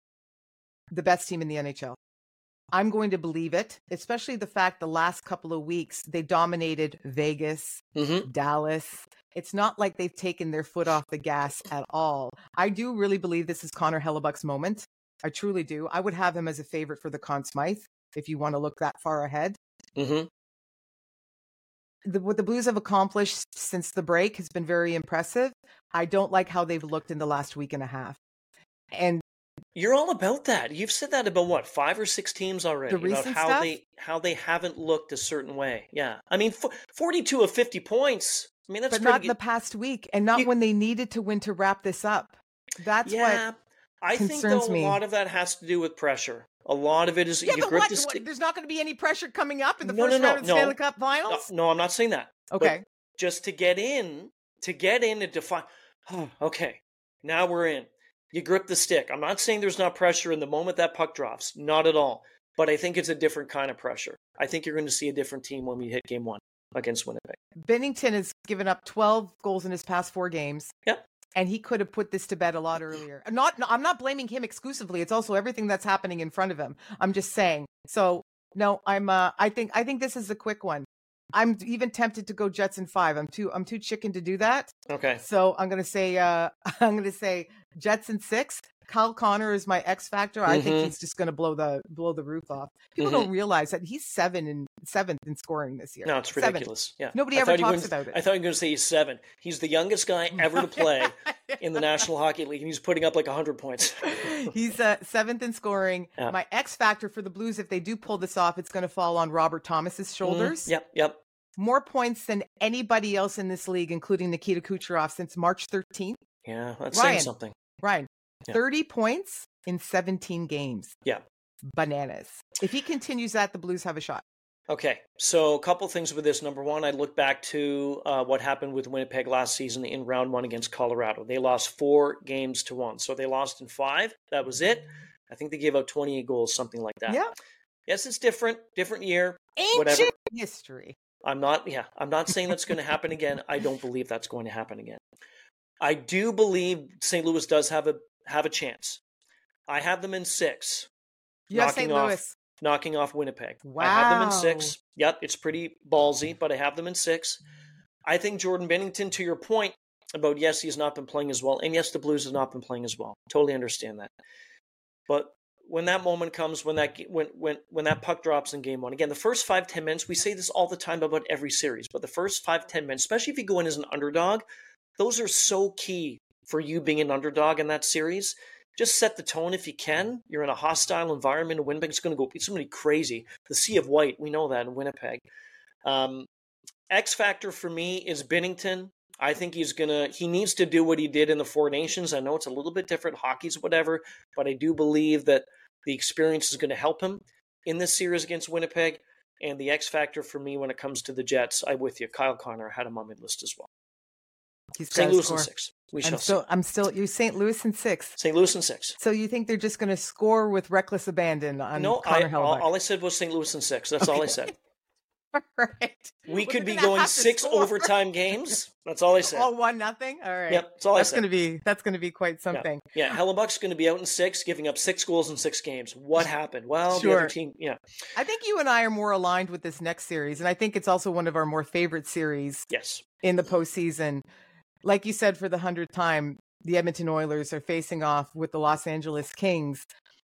The best team in the N H L. I'm going to believe it, especially the fact the last couple of weeks they dominated Vegas, Mm-hmm. Dallas. It's not like they've taken their foot off the gas at all. I do really believe this is Connor Hellebuck's moment. I truly do. I would have him as a favorite for the Conn Smythe if you want to look that far ahead. Mm-hmm. The, what the Blues have accomplished since the break has been very impressive. I don't like how they've looked in the last week and a half. And You're all about that. You've said that about what, five or six teams already. The recent about how stuff? they how they haven't looked a certain way. Yeah, I mean, f- forty-two of fifty points. I mean, that's but pretty not in the good. past week, and not You- when they needed to win to wrap this up. That's yeah, what. I think though concerns a me. lot of that has to do with pressure. A lot of it is Yeah, you but grip what, the what- stick. There's not going to be any pressure coming up in the No, first no, no, round of the no. Stanley Cup No, Finals. no, I'm not saying that. But Okay, just to get in, to get in and define. Oh, okay, now we're in. You grip the stick. I'm not saying there's not pressure in the moment that puck drops. Not at all. But I think it's a different kind of pressure. I think you're going to see a different team when we hit game one against Winnipeg. Bennington has given up twelve goals in his past four games. Yep. And he could have put this to bed a lot earlier. Not, no, I'm not blaming him exclusively. It's also everything that's happening in front of him. I'm just saying. So no, I'm. Uh, I think. I think this is a quick one. I'm even tempted to go Jets in five. I'm too. I'm too chicken to do that. Okay. So I'm gonna say. Uh, I'm gonna say Jets in six. Kyle Connor is my X factor. I think Mhm. he's just gonna blow the blow the roof off. People Mhm. don't realize that he's seven and seventh in scoring this year. No, it's Seventh. ridiculous. Yeah. Nobody I ever thought you were talks gonna- about it. I thought you were going to say he's seven. He's the youngest guy ever to play in the National Hockey League, and he's putting up like one hundred points. He's uh, seventh in scoring. Yeah. My X factor for the Blues, if they do pull this off, it's going to fall on Robert Thomas's shoulders. Mm, yep, yep. More points than anybody else in this league, including Nikita Kucherov, since March thirteenth. Yeah, that's Ryan. saying something. Ryan, Yeah. thirty points in seventeen games. Yeah. Bananas. If he continues that, the Blues have a shot. Okay, so a couple things with this. Number one, I look back to uh, what happened with Winnipeg last season in round one against Colorado. They lost four games to one. So they lost in five. That was it. I think they gave out twenty-eight goals, something like that. Yeah. Yes, it's different. Different year. Ancient Whatever. history. I'm not, yeah, I'm not saying that's going to happen again. I don't believe that's going to happen again. I do believe Saint Louis does have a have a chance. I have them in six, You have Knocking Saint off- Louis. knocking off Winnipeg. I have them in Wow. six. Yep, it's pretty ballsy, but I have them in six. I think Jordan Bennington, to your point about yes, he's not been playing as well, and yes, the Blues have not been playing as well. Totally understand that. But when that moment comes, when that when when when that puck drops in game one, again, the first five ten minutes, we say this all the time about every series, but the first five ten minutes, especially if you go in as an underdog, those are so key for you being an underdog in that series. Just set the tone if you can. You're in a hostile environment. And Winnipeg's going to go. It's going to be crazy. The Sea of White, we know that in Winnipeg. Um, X factor for me is Binnington. I think he's going to, he needs to do what he did in the Four Nations. I know it's a little bit different, hockey's whatever, but I do believe that the experience is going to help him in this series against Winnipeg. And the X factor for me when it comes to the Jets, I'm with you. Kyle Connor had him on my list as well. He's Saint Louis in six. We I'm shall still, see. I'm still, you're Saint Louis in six. Saint Louis in six. So you think they're just going to score with reckless abandon on No, Connor I, Hellebuyck? all, all I said was Saint Louis in six. That's all I said. Right. We Well, could they're be gonna going have to six score. overtime games. That's all I said. Oh, one nothing. All right. Yep, that's all I that's said. going to be that's going to be quite Yeah, something. yeah. Hellebuck's going to be out in six, giving up six goals in six games. What happened? Well, the Sure. other team, yeah, I think you and I are more aligned with this next series, and I think it's also one of our more favorite series yes, in the postseason. Like you said, for the hundredth time, the Edmonton Oilers are facing off with the Los Angeles Kings.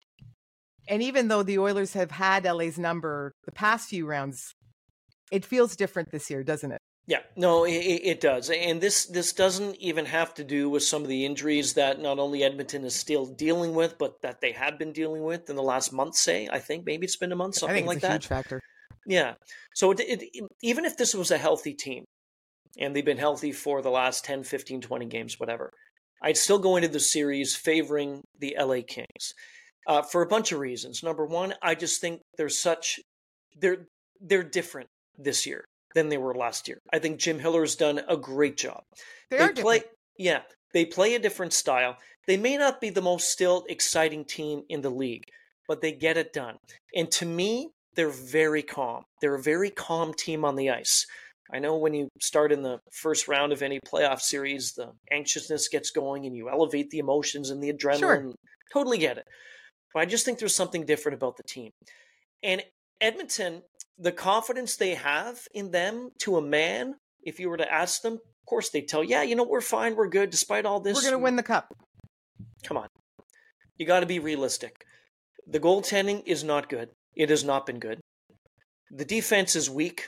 And even though the Oilers have had L A's number the past few rounds, it feels different this year, doesn't it? yeah. No, it, it does, and this this doesn't even have to do with some of the injuries that not only Edmonton is still dealing with, but that they have been dealing with in the last month. Say, I think maybe it's been a month, I something think it's like a that. huge factor. Yeah. So it, it, it, even if this was a healthy team, and they've been healthy for the last ten, fifteen, twenty games, whatever, I'd still go into the series favoring the L A Kings uh, for a bunch of reasons. Number one, I just think they're such they're they're different this year than they were last year. I think Jim Hiller's done a great job. They, are play, different. yeah, they play a different style. They may not be the most still exciting team in the league, but they get it done. And to me, they're very calm. They're a very calm team on the ice. I know when you start in the first round of any playoff series, the anxiousness gets going and you elevate the emotions and the adrenaline. Sure. Totally get it. But I just think there's something different about the team. And Edmonton, the confidence they have in them to a man, if you were to ask them, of course they'd tell you, yeah, you know, we're fine, we're good, despite all this. We're going to win the cup. Come on. You got to be realistic. The goaltending is not good. It has not been good. The defense is weak.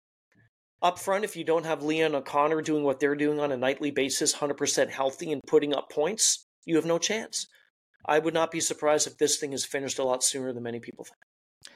Up front, if you don't have Leon O'Connor doing what they're doing on a nightly basis, one hundred percent healthy and putting up points, you have no chance. I would not be surprised if this thing is finished a lot sooner than many people think.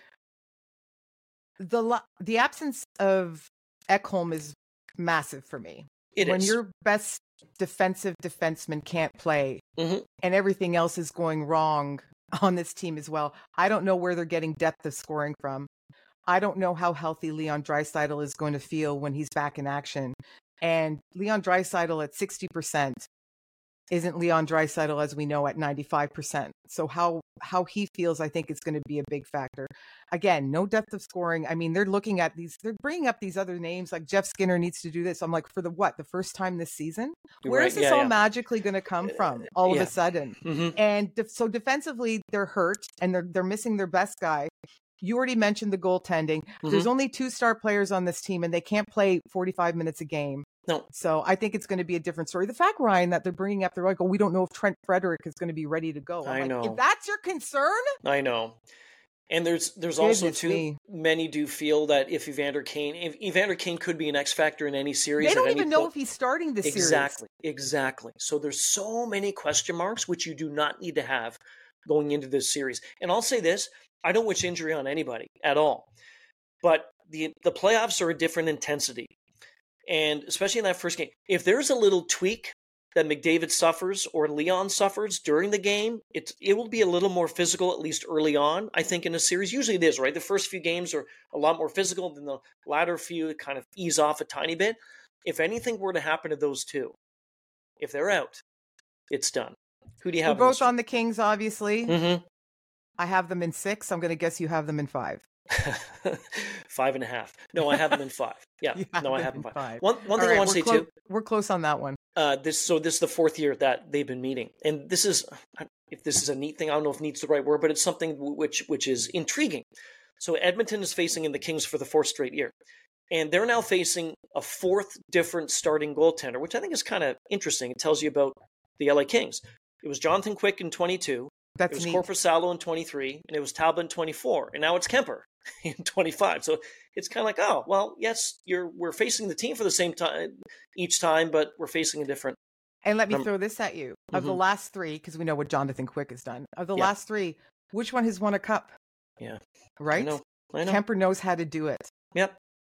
The lo- the absence of Ekholm is massive for me. It when is. your best defensive defenseman can't play Mhm. and everything else is going wrong on this team as well, I don't know where they're getting depth of scoring from. I don't know how healthy Leon Draisaitl is going to feel when he's back in action. And Leon Draisaitl at sixty percent isn't Leon Draisaitl as we know at ninety-five percent. So how how he feels, I think, is going to be a big factor. Again, no depth of scoring. I mean, they're looking at these, they're bringing up these other names like Jeff Skinner needs to do this. I'm like, for the what? The first time this season? You're Where right. is this Yeah, all yeah. magically going to come from all yeah. of a sudden? Mhm. And def- so defensively, they're hurt and they're they're missing their best guy. You already mentioned the goaltending. Mm-hmm. There's only two star players on this team, and they can't play forty-five minutes a game. No. So I think it's going to be a different story. The fact, Ryan, that they're bringing up, they're like, oh, we don't know if Trent Frederick is going to be ready to go. I'm I like, know. if that's your concern, I know. And there's there's also Goodness too me. many do feel that if Evander Kane if Evander Kane could be an X factor in any series. they don't at any even know point. if he's starting this series. Exactly, exactly. So there's so many question marks which you do not need to have going into this series. And I'll say this: I don't wish injury on anybody at all, but the the playoffs are a different intensity, and especially in that first game, if there's a little tweak that McDavid suffers or Leon suffers during the game, it it will be a little more physical, at least early on, I think, in a series. Usually it is, right? The first few games are a lot more physical than the latter few kind of ease off a tiny bit. If anything were to happen to those two, if they're out, it's done. Who do you We're have? both on the Kings, obviously. Mm-hmm. I have them in six. I'm going to guess you have them in five. Five and a half. No, I have them in five. Yeah, You have no, I them have them in five. five. One one All thing right, I want to we're say clo- too. We're close on that one. Uh, this so this is the fourth year that they've been meeting, and this is if this is a neat thing. I don't know if "neat's" the right word, but it's something which which is intriguing. So Edmonton is facing in the Kings for the fourth straight year, and they're now facing a fourth different starting goaltender, which I think is kind of interesting. It tells you about the L A Kings. It was Jonathan Quick in twenty-two. That's It was neat. Korpisalo in twenty-three, and it was Talbot in twenty-four, and now it's Kemper in twenty-five. So it's kind of like, oh, well, yes, you're we're facing the team for the same time each time, but we're facing a different. And let me Um, throw this at you. Of the mhm. last three, because we know what Jonathan Quick has done. Of the Yeah. last three, which one has won a cup? Yeah, Right? I know, I know. Kemper knows how to do it. Yep,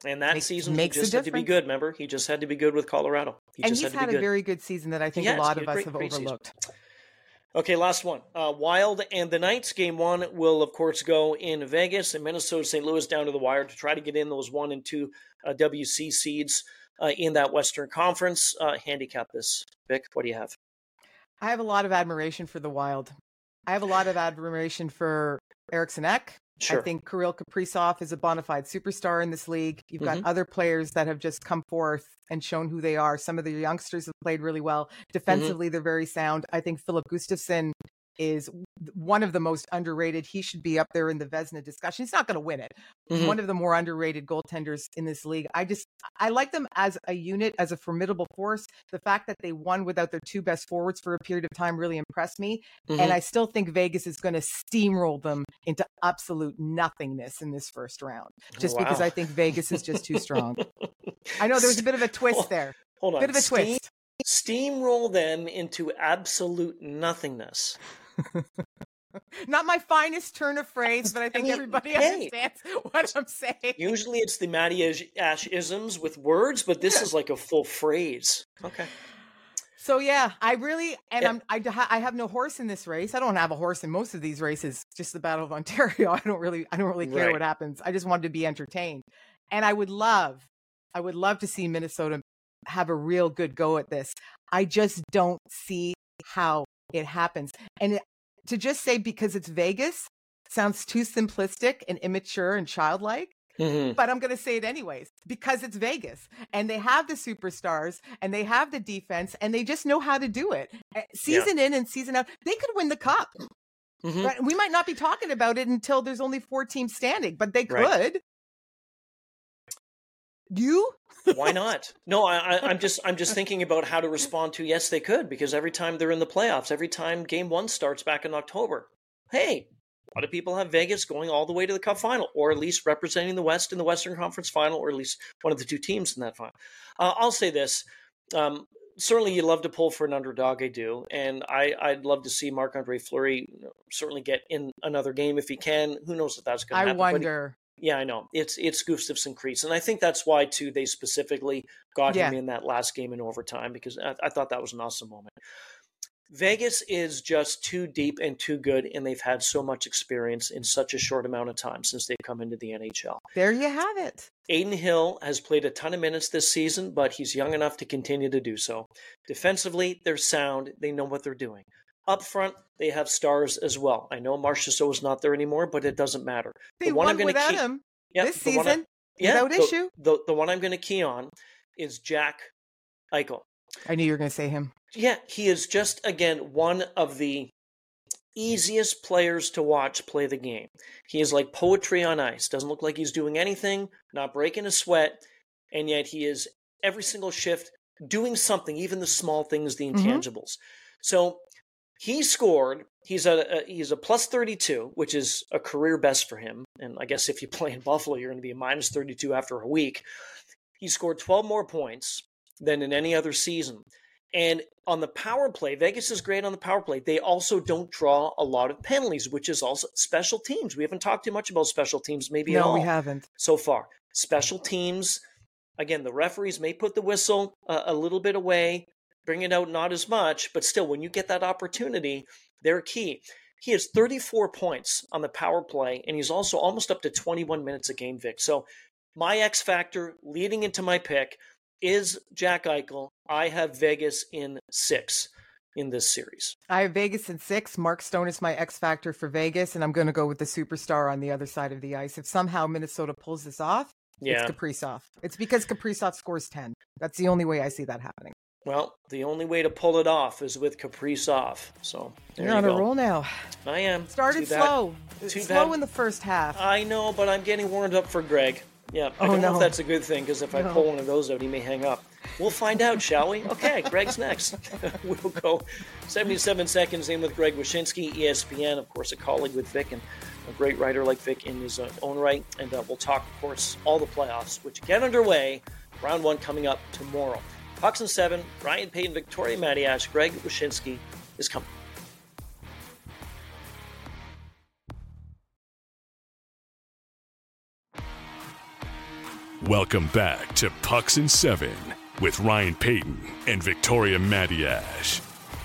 And that Make, season, makes he just a had to be good, remember? He just had to be good with Colorado. He and just he's had, to had be a good. very good season that I think Yes, a lot he of had us great, have great overlooked. Season. Okay, last one. Uh, Wild and the Knights. Game one will, of course, go in Vegas, and Minnesota, Saint Louis down to the wire to try to get in those one and two uh, W C seeds uh, in that Western Conference. Uh, handicap this, Vic. What do you have? I have a lot of admiration for the Wild. I have a lot of admiration for Eriksson Ek. Sure. I think Kirill Kaprizov is a bona fide superstar in this league. You've got Mm-hmm. other players that have just come forth and shown who they are. Some of the youngsters have played really well. Defensively, mm-hmm. they're very sound. I think Philip Gustafsson is one of the most underrated. He should be up there in the Vezina discussion. He's not going to win it. Mm-hmm. One of the more underrated goaltenders in this league. I just, I like them as a unit, as a formidable force. The fact that they won without their two best forwards for a period of time really impressed me. Mm-hmm. And I still think Vegas is going to steamroll them into absolute nothingness in this first round, just oh, wow. because I think Vegas is just too strong. I know there's a bit of a twist there. Hold on. Bit of a Steam, twist. Steamroll them into absolute nothingness. Not my finest turn of phrase, but I think I mean, everybody hey, understands what I'm saying. Usually it's the Matty Ash isms with words, but this is like a full phrase. Okay. So yeah, I really, and yeah. I'm, I, I have no horse in this race. I don't have a horse in most of these races. Just the Battle of Ontario. I don't really, I don't really care right. what happens. I just wanted to be entertained, and I would love, I would love to see Minnesota have a real good go at this. I just don't see how it happens. And it, to just say because it's Vegas sounds too simplistic and immature and childlike. Mm-hmm. But I'm going to say it anyways, because it's Vegas and they have the superstars and they have the defense and they just know how to do it. Season yeah. in and season out, they could win the cup. Mm-hmm. Right? We might not be talking about it until there's only four teams standing, but they could. Right. You? Why not? No, I, I, I'm just I'm just thinking about how to respond to yes, they could, because every time they're in the playoffs, every time game one starts back in October, hey, a lot of people have Vegas going all the way to the Cup final, or at least representing the West in the Western Conference final, or at least one of the two teams in that final. Uh, I'll say this. Um, certainly you love to pull for an underdog, I do, and I, I'd love to see Marc-Andre Fleury certainly get in another game if he can. Who knows if that's going to happen. I wonder. Yeah, I know. It's it's Gustafsson Crease. And I think that's why, too, they specifically got yeah. him in that last game in overtime, because I, I thought that was an awesome moment. Vegas is just too deep and too good, and they've had so much experience in such a short amount of time since they've come into the N H L. There you have it. Adin Hill has played a ton of minutes this season, but he's young enough to continue to do so. Defensively, they're sound. They know what they're doing. Up front, they have stars as well. I know Marchessault is not there anymore, but it doesn't matter. They the one won I'm gonna without key, him yeah, this season I, yeah, without the, issue. The, the one I'm going to key on is Jack Eichel. I knew you were going to say him. Yeah, he is just, again, one of the easiest players to watch play the game. He is like poetry on ice. Doesn't look like he's doing anything, not breaking a sweat, and yet he is every single shift doing something, even the small things, the intangibles. Mm-hmm. So he scored. He's a, a he's a plus thirty-two, which is a career best for him. And I guess if you play in Buffalo, you're going to be a minus thirty-two after a week. He scored twelve more points than in any other season. And on the power play, Vegas is great on the power play. They also don't draw a lot of penalties, which is also special teams. We haven't talked too much about special teams, maybe no, at all. No, we haven't. So far. Special teams, again, the referees may put the whistle uh, a little bit away, bring it out not as much, but still, when you get that opportunity, they're key. He has thirty-four points on the power play, and he's also almost up to twenty-one minutes a game, Vic. So my X factor leading into my pick is Jack Eichel. I have Vegas in six in this series. I have Vegas in six. Mark Stone is my X factor for Vegas, and I'm going to go with the superstar on the other side of the ice. If somehow Minnesota pulls this off, yeah. it's Kaprizov. It's because Kaprizov scores ten. That's the only way I see that happening. Well, the only way to pull it off is with Kaprizov. So there You're you on go. a roll now. I am. Started slow. Too slow bad. In the first half. I know, but I'm getting warmed up for Greg. Yeah, I oh, don't no. know if that's a good thing, because if I no. pull one of those out, he may hang up. We'll find out, shall we? Okay, Greg's next. We'll go seventy-seven seconds in with Greg Wyshynski, E S P N, of course, a colleague with Vic and a great writer like Vic in his own right. And uh, we'll talk, of course, all the playoffs, which get underway. Round one coming up tomorrow. Pucks and seven, Ryan Payton, Victoria Matiash, Greg Wyshynski is coming. Welcome back to Pucks and Seven with Ryan Payton and Victoria Matiash.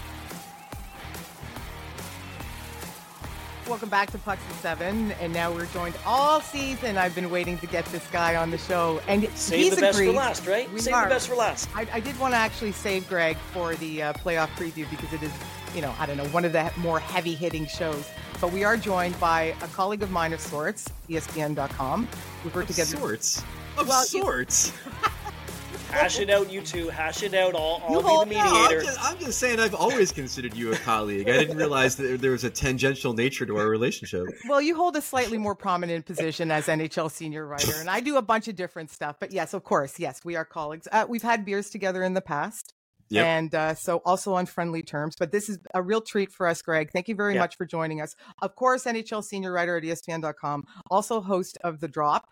Welcome back to Pucks and Seven, and now we're joined all season. I've been waiting to get this guy on the show, and Save he's the best agreed. for last, right? We Save are. the best for last. I, I did want to actually save Greg for the uh, playoff preview because it is, you know, I don't know, one of the more heavy-hitting shows. But we are joined by a colleague of mine of sorts, E S P N dot com. We've worked Of together. sorts. Of Well, you- sorts. Hash it out, you two. Hash it out. I'll, I'll hold- be the No, I'm mediator. just, I'm just saying I've always considered you a colleague. I didn't realize that there was a tangential nature to our relationship. Well, you hold a slightly more prominent position as N H L senior writer, and I do a bunch of different stuff. But yes, of course, yes, we are colleagues. Uh, we've had beers together in the past. Yep. And uh, so also on friendly terms. But this is a real treat for us, Greg. Thank you very Yep. much for joining us. Of course, N H L senior writer at E S P N dot com, also host of The Drop.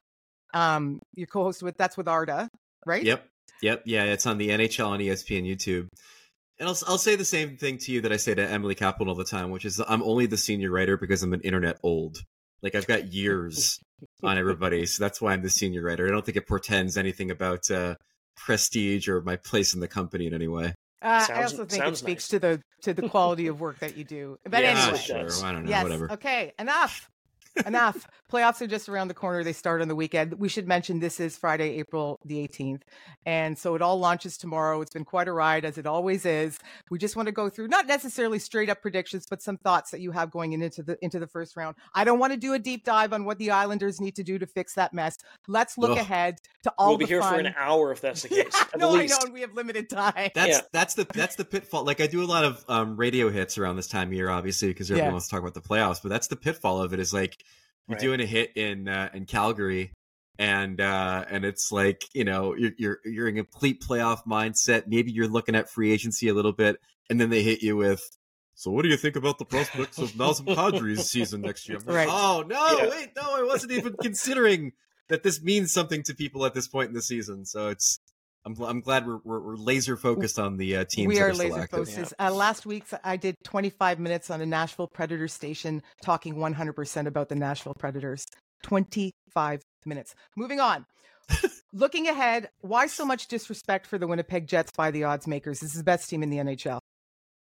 Um, you're co-host with, that's with Arda, right? Yep. Yep. Yeah, it's on the N H L on E S P N YouTube. And I'll, I'll say the same thing to you that I say to Emily Kaplan all the time, which is I'm only the senior writer because I'm an internet old. Like, I've got years on everybody, so that's why I'm the senior writer. I don't think it portends anything about uh, prestige or my place in the company in any way. Uh, I Sounds- also think it sounds speaks nice. to the to the quality of work that you do. But Yeah, anyway, it sure. does. I don't know. yes. Whatever. Okay. Enough. Enough. Playoffs are just around the corner. They start on the weekend. We should mention this is Friday, April the eighteenth. And so it all launches tomorrow. It's been quite a ride, as it always is. We just want to go through, not necessarily straight up predictions, but some thoughts that you have going into the into the first round. I don't want to do a deep dive on what the Islanders need to do to fix that mess. Let's look Ugh. ahead to all We'll be the here fun. for an hour if that's the case. At the no, I least. know, and we have limited time. That's Yeah. that's the that's the pitfall. Like, I do a lot of um, radio hits around this time of year, obviously, because everyone Yeah. wants to talk about the playoffs. But that's the pitfall of it. Is like you're Right. doing a hit in uh, in Calgary, and uh, and it's like, you know, you're you're you're in a complete playoff mindset. Maybe you're looking at free agency a little bit, and then they hit you with, so what do you think about the prospects of Nazem Kadri's season next year? I'm like, Right. oh no, Yeah. wait, no, I wasn't even considering that this means something to people at this point in the season. So it's. I'm, I'm glad we're, we're, we're laser focused on the uh, teams. We that are are still laser active. focused. Uh, last week, I did twenty-five minutes on a Nashville Predators station talking one hundred percent about the Nashville Predators. twenty-five minutes. Moving on. Looking ahead, why so much disrespect for the Winnipeg Jets by the odds makers? This is the best team in the N H L.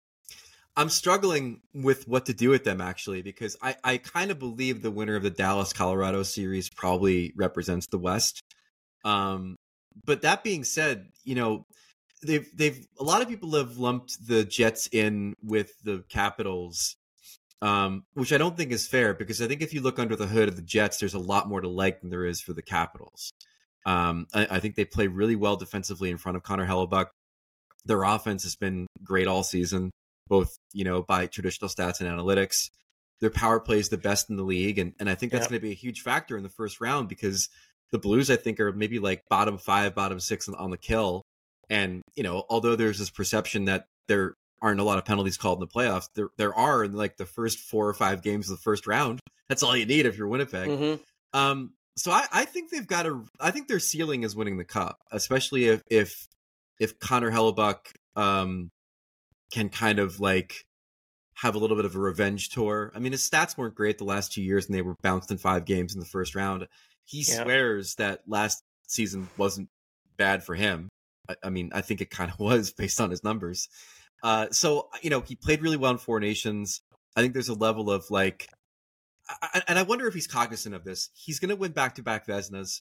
I'm struggling with what to do with them, actually, because I, I kind of believe the winner of the Dallas-Colorado series probably represents the West. Um, but that being said, you know, they've they've a lot of people have lumped the Jets in with the Capitals, um, which I don't think is fair, because I think if you look under the hood of the Jets, there's a lot more to like than there is for the Capitals. Um, I, I think they play really well defensively in front of Connor Hellebuck. Their offense has been great all season, both, you know, by traditional stats and analytics. Their power play is the best in the league, and, and I think that's Yeah. going to be a huge factor in the first round, because the Blues, I think, are maybe like bottom five, bottom six on, on the kill. And, you know, although there's this perception that there aren't a lot of penalties called in the playoffs, there there are in like the first four or five games of the first round. That's all you need if you're Winnipeg. Mhm. Um, so I, I think they've got a. I think their ceiling is winning the cup, especially if if if Connor Hellebuck um, can kind of like have a little bit of a revenge tour. I mean, his stats weren't great the last two years, and they were bounced in five games in the first round. He Yeah. swears that last season wasn't bad for him. I, I mean, I think it kind of was based on his numbers. Uh, so, you know, he played really well in Four Nations. I think there's a level of like, I, and I wonder if he's cognizant of this. He's going to win back-to-back Vezinas.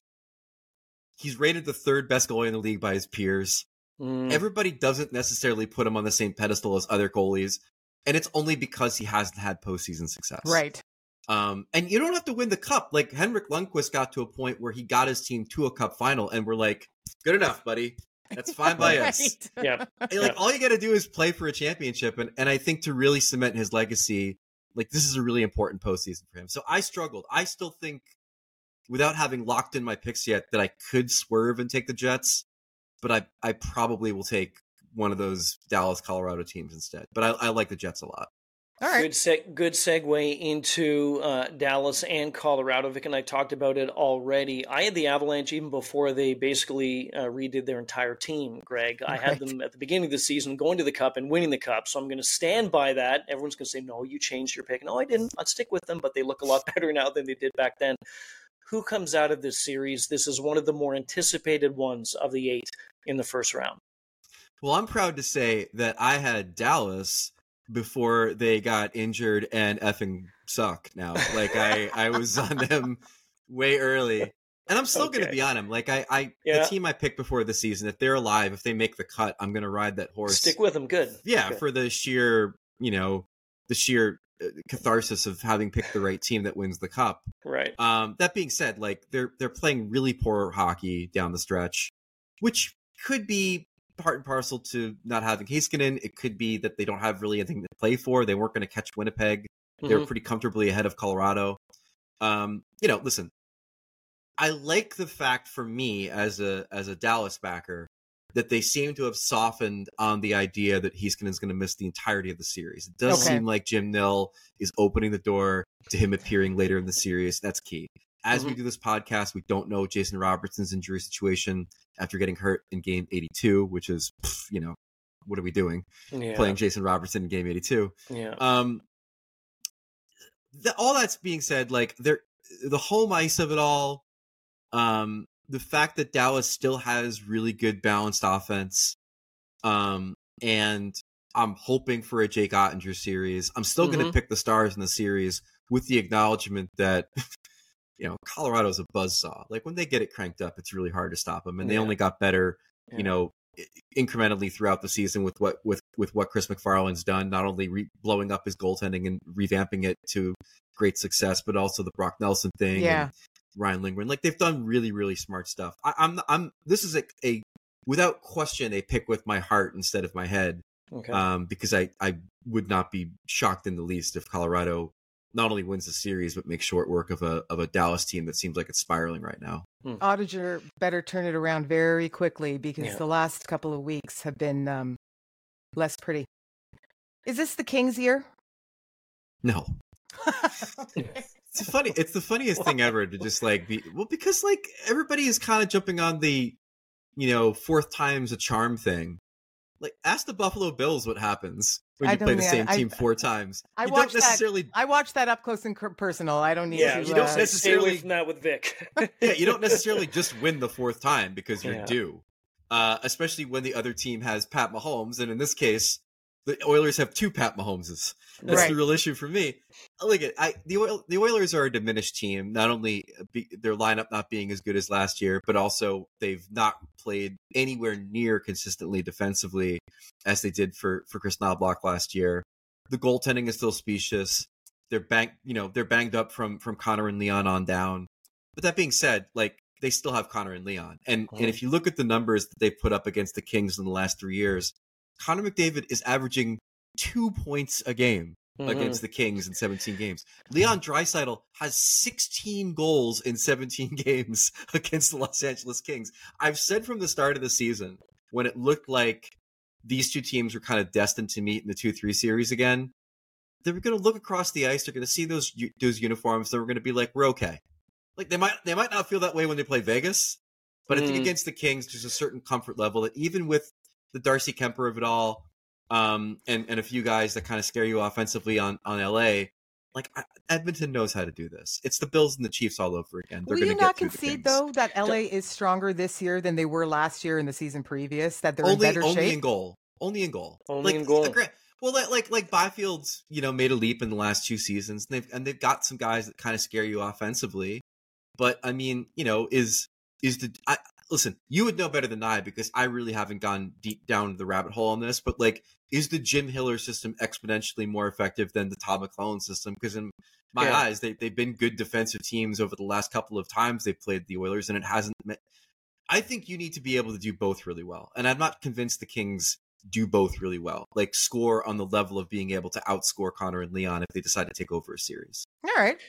He's rated the third best goalie in the league by his peers. Mm. Everybody doesn't necessarily put him on the same pedestal as other goalies, and it's only because he hasn't had postseason success. Right. Um, and you don't have to win the cup. Like Henrik Lundqvist got to a point where he got his team to a cup final, and we're like, good enough, buddy. That's fine by us. Yeah. And, Yeah. like, all you got to do is play for a championship, and, and I think to really cement his legacy, like, this is a really important postseason for him. So I struggled. I still think, without having locked in my picks yet, that I could swerve and take the Jets, but I I probably will take one of those Dallas, Colorado teams instead. But I, I like the Jets a lot. All right. Good, seg- good segue into uh, Dallas and Colorado. Vic and I talked about it already. I had the Avalanche even before they basically uh, redid their entire team, Greg. I had Right. them at the beginning of the season going to the Cup and winning the Cup, so I'm going to stand by that. Everyone's going to say, no, you changed your pick. No, I didn't. I'd stick with them, but they look a lot better now than they did back then. who comes out of this series. This is one of the more anticipated ones of the eight in the first round. Well, I'm proud to say that I had Dallas before they got injured and effing suck now. Like, I, I was on them way early. And I'm still okay. going to be on them. Like, I, I yeah. the team I picked before the season, if they're alive, if they make the cut, I'm going to ride that horse. Stick with them. Good. Yeah, Good. For the sheer, you know, the sheer catharsis of having picked the right team that wins the cup. Right. Um, that being said, like, they're they're playing really poor hockey down the stretch, which could be part and parcel to not having Heiskanen. It could be that they don't have really anything to play for. They weren't going to catch Winnipeg. Mm-hmm. They were pretty comfortably ahead of Colorado. Um, you know, listen, I like the fact for me as a as a Dallas backer that they seem to have softened on the idea that Heiskanen is going to miss the entirety of the series. It does okay. seem like Jim Nill is opening the door to him appearing later in the series. That's key. As mm-hmm. we do this podcast, we don't know Jason Robertson's injury situation after getting hurt in game eighty-two, which is, you know, what are we doing? Yeah. Playing Jason Robertson in game eighty-two. Yeah. Um, the, all that's being said, like, they're, the home ice of it all, um, the fact that Dallas still has really good balanced offense, um, and I'm hoping for a Jake Ottinger series. I'm still mm-hmm. going to pick the Stars in the series with the acknowledgement that you know, Colorado's a buzzsaw. Like, when they get it cranked up, it's really hard to stop them. And yeah. they only got better, yeah. you know, incrementally throughout the season with what with, with what Chris McFarland's done, not only re- blowing up his goaltending and revamping it to great success, but also the Brock Nelson thing yeah. and Ryan Lindgren. Like, they've done really, really smart stuff. I, I'm, I'm, this is a, a, without question, a pick with my heart instead of my head. Okay. Um, because I, I would not be shocked in the least if Colorado not only wins the series, but makes short work of a of a Dallas team that seems like it's spiraling right now. Hmm. Ottinger better turn it around very quickly because yeah. the last couple of weeks have been um, less pretty. Is this the Kings' year? No. It's funny. It's the funniest thing ever to just like be well because like everybody is kind of jumping on the, you know, fourth time's a charm thing. Like, ask the Buffalo Bills what happens when you play the same I, team four times. I you watched don't necessarily. That, I watched that up close and personal. I don't need yeah, to. you don't uh, necessarily stay away with Vic. Yeah, you don't necessarily just win the fourth time because you're yeah. due. Uh, especially when the other team has Pat Mahomes, and in this case, the Oilers have two Pat Mahomeses. That's right. the real issue for me. Look at I the Oil, the Oilers are a diminished team. Not only be, their lineup not being as good as last year, but also they've not played anywhere near consistently defensively as they did for for Chris Knoblauch last year. The goaltending is still specious. They're bang, you know, they're banged up from from Connor and Leon on down. But that being said, like they still have Connor and Leon, and mm. and if you look at the numbers that they put up against the Kings in the last three years, Connor McDavid is averaging two points a game mm-hmm. against the Kings in seventeen games. Leon Draisaitl has sixteen goals in seventeen games against the Los Angeles Kings. I've said from the start of the season, when it looked like these two teams were kind of destined to meet in the two three series again, they were going to look across the ice, they're going to see those those uniforms, they were going to be like, we're okay. Like, they might they might not feel that way when they play Vegas, but mm. I think against the Kings, there's a certain comfort level that even with the Darcy Kemper of it all, um, and, and a few guys that kind of scare you offensively on, on L A, like, Edmonton knows how to do this. It's the Bills and the Chiefs all over again. They're Will you get not through concede, though, that L A is stronger this year than they were last year and the season previous, that they're only, in better only shape? Only in goal. Only in goal. Only like, in goal. Well, like like Byfield's, you know, made a leap in the last two seasons, and they've and they've got some guys that kind of scare you offensively. But I mean, you know, is is the I, listen? You would know better than I because I really haven't gone deep down the rabbit hole on this. But like, is the Jim Hiller system exponentially more effective than the Todd McClellan system? Because in my yeah. eyes, they they've been good defensive teams over the last couple of times they've played the Oilers, and it hasn't. Met, I think you need to be able to do both really well, and I'm not convinced the Kings do both really well, like score on the level of being able to outscore Connor and Leon if they decide to take over a series. All right.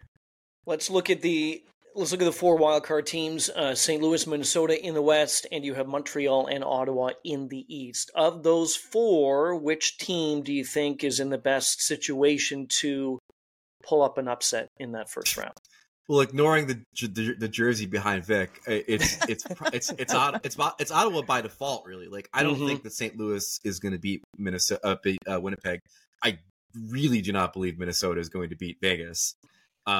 Let's look at the let's look at the four wildcard teams. Uh, Saint Louis, Minnesota in the West, and you have Montreal and Ottawa in the East. Of those four, which team do you think is in the best situation to pull up an upset in that first round? Well, ignoring the the, the jersey behind Vic, it's it's it's it's it's it's Ottawa by default, really. Like, I don't mm-hmm. think that Saint Louis is going to beat Minnesota, uh, beat uh, Winnipeg. I really do not believe Minnesota is going to beat Vegas. Um,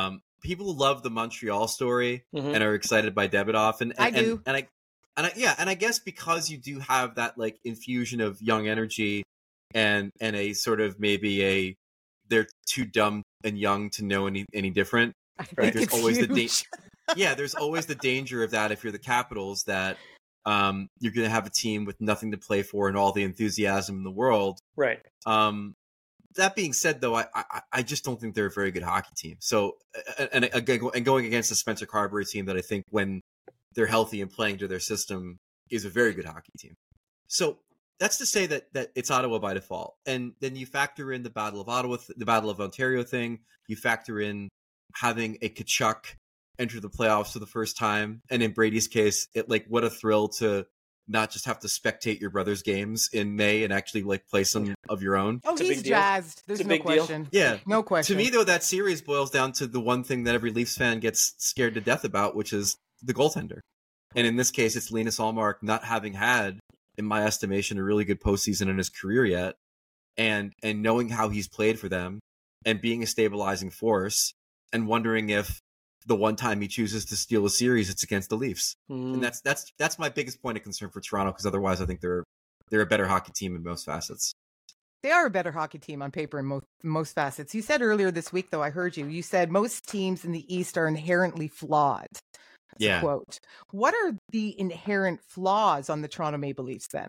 people love the Montreal story Mhm. and are excited by Davidoff, and, and I do. and, and I and I yeah, and I guess because you do have that like infusion of young energy and and a sort of maybe a they're too dumb and young to know any any different. I think Right. There's it's always the huge. Yeah, there's always the danger of that if you're the Capitals, that um, you're going to have a team with nothing to play for and all the enthusiasm in the world. Right. Um, that being said, though, I, I I just don't think they're a very good hockey team. So, and, and again, and going against the Spencer Carberry team that I think when they're healthy and playing to their system is a very good hockey team. So that's to say that that it's Ottawa by default, and then you factor in the Battle of Ottawa, the Battle of Ontario thing. You factor in having a Tkachuk enter the playoffs for the first time, and in Brady's case, it like what a thrill to not just have to spectate your brother's games in May and actually like play some of your own. Oh, It's a he's big deal. jazzed. There's It's a no big deal. question. Yeah. No question. To me, though, that series boils down to the one thing that every Leafs fan gets scared to death about, which is the goaltender. And in this case, it's Linus Ullmark not having had, in my estimation, a really good postseason in his career yet, and and knowing how he's played for them and being a stabilizing force, and wondering if the one time he chooses to steal a series, it's against the Leafs. Mm. And that's that's that's my biggest point of concern for Toronto, because otherwise I think they're they're a better hockey team in most facets. They are a better hockey team on paper in most, most facets. You said earlier this week, though, I heard you. You said most teams in the East are inherently flawed. That's Yeah. a quote. What are the inherent flaws on the Toronto Maple Leafs then?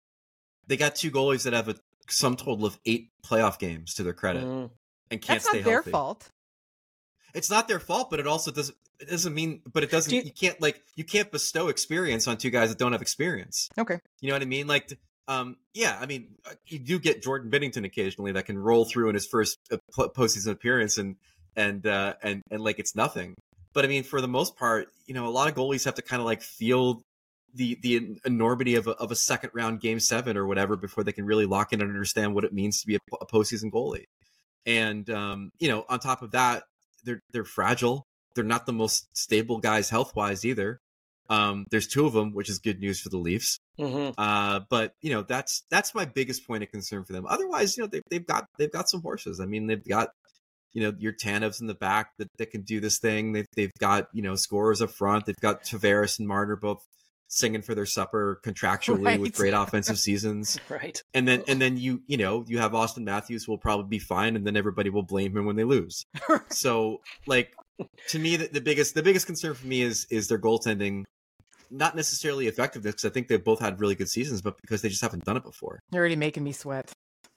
They got two goalies that have a sum total of eight playoff games to their credit Mm. and can't That's stay not their healthy. fault. It's not their fault, but it also doesn't. It doesn't mean. But it doesn't. Do You, you- can't like. You can't bestow experience on two guys that don't have experience. Okay. You know what I mean? Like, um, yeah. I mean, uh, you do get Jordan Binnington occasionally that can roll through in his first uh, pl- postseason appearance, and and uh, and and like it's nothing. But I mean, for the most part, you know, a lot of goalies have to kind of like feel the the enormity of a, of a second round game seven or whatever before they can really lock in and understand what it means to be a, a postseason goalie. And um, you know, on top of that, they're they're fragile. They're not the most stable guys health wise either. Um, there's two of them, which is good news for the Leafs. Mhm. Uh, but you know, that's that's my biggest point of concern for them. Otherwise, you know, they, they've got they've got some horses. I mean, they've got, you know, your Tanevs in the back that, that can do this thing. They've they've got, you know, scorers up front. They've got Tavares and Marner both singing for their supper contractually Right. with great offensive seasons. Right. And then and then you you know you have Austin Matthews who will probably be fine, and then everybody will blame him when they lose. So like, to me, the, the biggest the biggest concern for me is is their goaltending, not necessarily effectiveness, because I think they've both had really good seasons, but because they just haven't done it before. You're already making me sweat.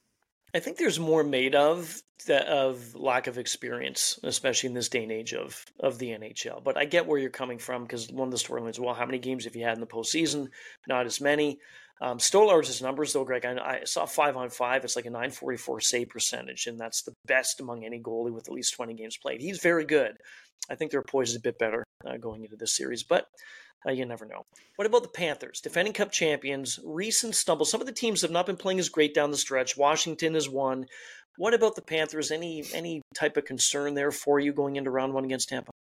I think there's more made of that of lack of experience, especially in this day and age of of the N H L. But I get where you're coming from, because one of the storylines, well, how many games have you had in the postseason? Not as many. Um, Stolarz' numbers, though, Greg, I, I saw five on five. It's like a nine forty-four save percentage, and that's the best among any goalie with at least twenty games played. He's very good. I think they're poised a bit better uh, going into this series, but uh, you never know. What about the Panthers? Defending Cup champions, recent stumbles. Some of the teams have not been playing as great down the stretch. Washington has won. What about the Panthers? Any any type of concern there for you going into round one against Tampa?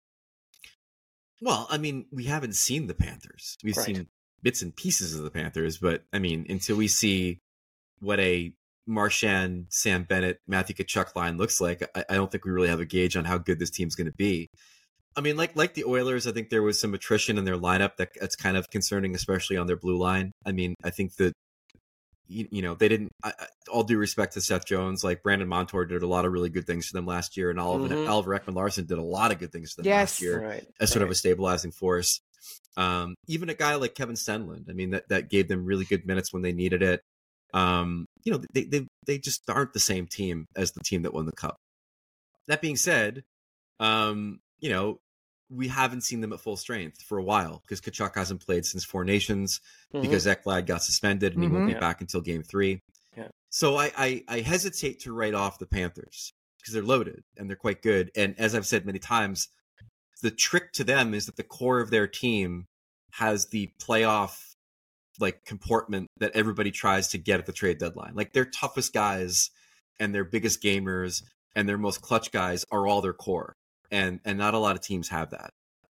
Well, I mean, we haven't seen the Panthers. We've Right. seen bits and pieces of the Panthers, but I mean, until we see what a Marchand, Sam Bennett, Matthew Tkachuk line looks like, I, I don't think we really have a gauge on how good this team's going to be. I mean, like like the Oilers, I think there was some attrition in their lineup that that's kind of concerning, especially on their blue line. I mean, I think that you, you know they didn't. I, I, all due respect to Seth Jones, like Brandon Montour did a lot of really good things for them last year, and Oliver, Mhm. Oliver Ekman-Larsson did a lot of good things for them Yes. last year Right. as sort right. of a stabilizing force. Um, even a guy like Kevin Stenlund, I mean, that, that gave them really good minutes when they needed it. Um, you know, they, they they just aren't the same team as the team that won the Cup. That being said, um, you know, we haven't seen them at full strength for a while because Tkachuk hasn't played since Four Nations, Mhm. because Ekblad got suspended and he won't Mhm. be Yeah. back until game three. Yeah. So I, I, I hesitate to write off the Panthers because they're loaded and they're quite good. And as I've said many times, the trick to them is that the core of their team has the playoff like comportment that everybody tries to get at the trade deadline. Like their toughest guys and their biggest gamers and their most clutch guys are all their core. And and not a lot of teams have that.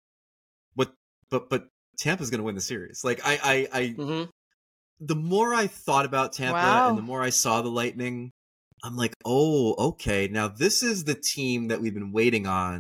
But but but Tampa's gonna win the series. Like I I, I Mhm. the more I thought about Tampa Wow. and the more I saw the Lightning, I'm like, oh, okay. Now this is the team that we've been waiting on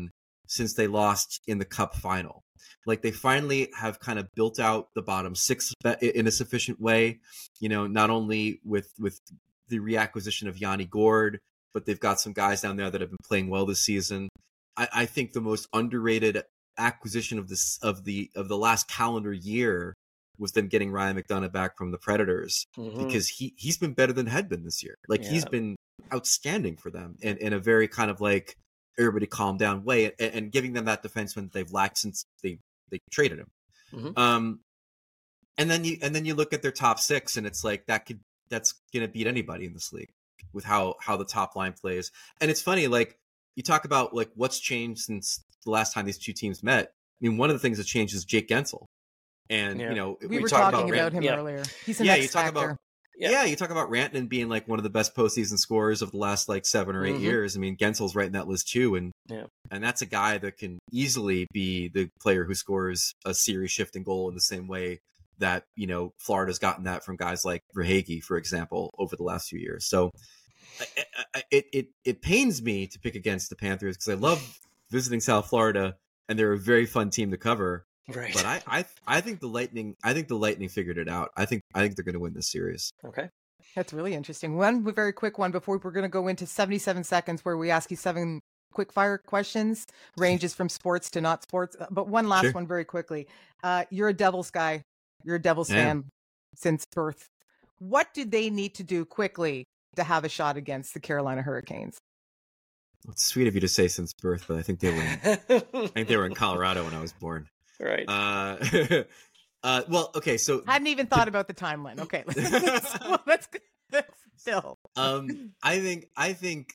since they lost in the Cup final. Like they finally have kind of built out the bottom six in a sufficient way, you know, not only with, with the reacquisition of Yanni Gourde, but they've got some guys down there that have been playing well this season. I, I think the most underrated acquisition of this, of the, of the last calendar year was them getting Ryan McDonagh back from the Predators, mm-hmm. because he, he's been better than Hedman this year. Like yeah. he's been outstanding for them in, in a very kind of like everybody calm down way, and, and giving them that defenseman that they've lacked since they, they traded him. Mm-hmm. Um, and then you, and then you look at their top six and it's like, that could, that's going to beat anybody in this league with how, how the top line plays. And it's funny, like you talk about like what's changed since the last time these two teams met. I mean, one of the things that changed is Jake Guentzel. And, yeah. you know, we, we were talk talking about, about him yeah. earlier. He's a yeah, next you talk factor. about, yeah. yeah, you talk about Rantanen being like one of the best postseason scorers of the last like seven or eight mm-hmm. years. I mean, Guentzel's right in that list too. And, yeah. and that's a guy that can easily be the player who scores a series shifting goal in the same way that, you know, Florida's gotten that from guys like Verhaeghe, for example, over the last few years. So I, I, it, it, it pains me to pick against the Panthers because I love visiting South Florida and they're a very fun team to cover. Right. But I, I, I think the Lightning, I think the Lightning figured it out. I think, I think they're going to win this series. Okay. That's really interesting. One very quick one before we're going to go into seventy-seven seconds where we ask you seven quick fire questions, ranges from sports to not sports. But one last Sure. one very quickly. Uh, you're a Devils guy. You're a Devils Yeah. fan since birth. What do they need to do quickly to have a shot against the Carolina Hurricanes? Well, it's sweet of you to say since birth, but I think they were, in, I think they were in Colorado when I was born. Right. Uh, uh, well, okay. So I hadn't even thought about the timeline. Okay. Well, that's good. Still. um, I think, I think,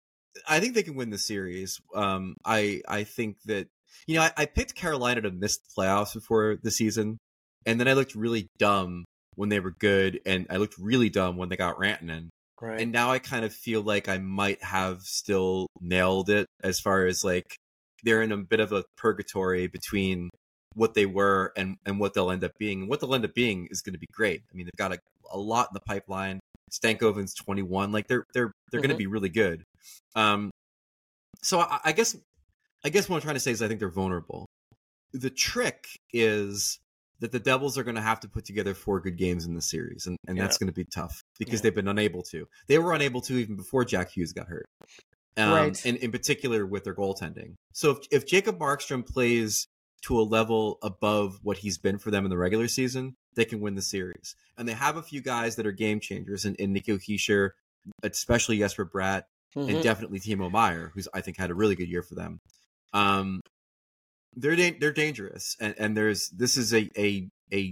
I think they can win the series. Um, I, I think that, you know, I, I picked Carolina to miss the playoffs before the season, and then I looked really dumb when they were good, and I looked really dumb when they got Rantanen. Right. And now I kind of feel like I might have still nailed it as far as like they're in a bit of a purgatory between what they were and, and what they'll end up being. And what they'll end up being is going to be great. I mean, they've got a, a lot in the pipeline. Stankoven's twenty-one. Like they're they're they're mm-hmm. going to be really good. Um, so I, I guess I guess what I'm trying to say is I think they're vulnerable. The trick is that the Devils are going to have to put together four good games in the series, and, and yeah. that's going to be tough because yeah. they've been unable to. They were unable to even before Jack Hughes got hurt, um, right. and in particular with their goaltending. So if, if Jacob Markstrom plays to a level above what he's been for them in the regular season, they can win the series. And they have a few guys that are game changers, in, in Nico Hischier, especially Jesper Bratt, mm-hmm. and definitely Timo Meier, who's I think had a really good year for them. Um, they're da- they're dangerous, and, and there's this is a, a a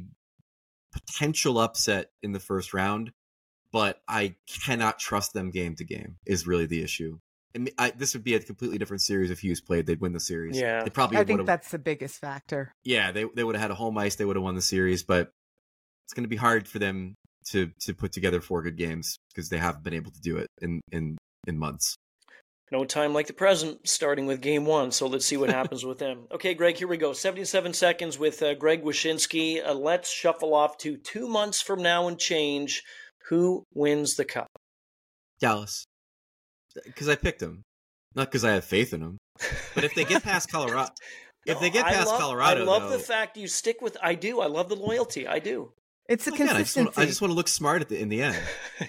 potential upset in the first round, but I cannot trust them game to game is really the issue. And I, this would be a completely different series if Hughes played. They'd win the series. Yeah, they probably. I think would've, that's the biggest factor. Yeah, they they would have had a home ice. They would have won the series, but it's going to be hard for them to to put together four good games because they haven't been able to do it in in in months. No time like the present, starting with game one. So let's see what happens with them. Okay, Greg, here we go. seventy-seven seconds with uh, Greg Wyshynski. Uh, let's shuffle off to two months from now and change. Who wins the cup? Dallas. Because I picked them. Not because I have faith in them. But if they get past Colorado... no, if they get past I love, Colorado, I love though, the fact you stick with... I do. I love the loyalty. I do. It's a again, consistency. I just, want, I just want to look smart at the, in the end.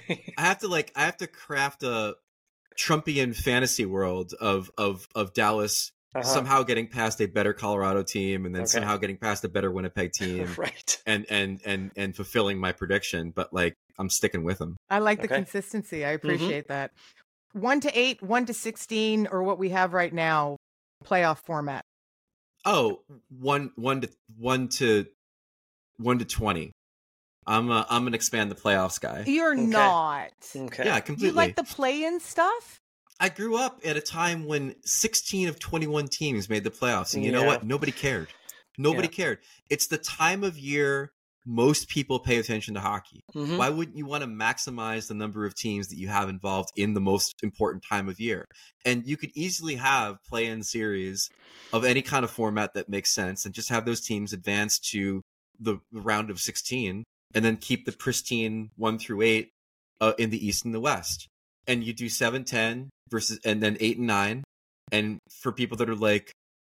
I have to like. I have to craft a Trumpian fantasy world of of of Dallas uh-huh. somehow getting past a better Colorado team, and then okay. somehow getting past a better Winnipeg team, right? And and and and fulfilling my prediction. But like, I'm sticking with them. I like the okay. consistency. I appreciate mm-hmm. that. One to eight, one to sixteen, or what we have right now, playoff format. Oh, one one to one to one to twenty. I'm a, I'm an expand the playoffs guy. You're okay. not. Okay. Yeah, completely. You like the play-in stuff? I grew up at a time when sixteen of twenty-one teams made the playoffs. And you yeah. know what? Nobody cared. Nobody yeah. cared. It's the time of year most people pay attention to hockey. Mm-hmm. Why wouldn't you want to maximize the number of teams that you have involved in the most important time of year? And you could easily have play-in series of any kind of format that makes sense and just have those teams advance to the round of sixteen. And then keep the pristine one through eight uh, in the East and the West. And you do seven ten versus, and then eight and nine. And for people that are like,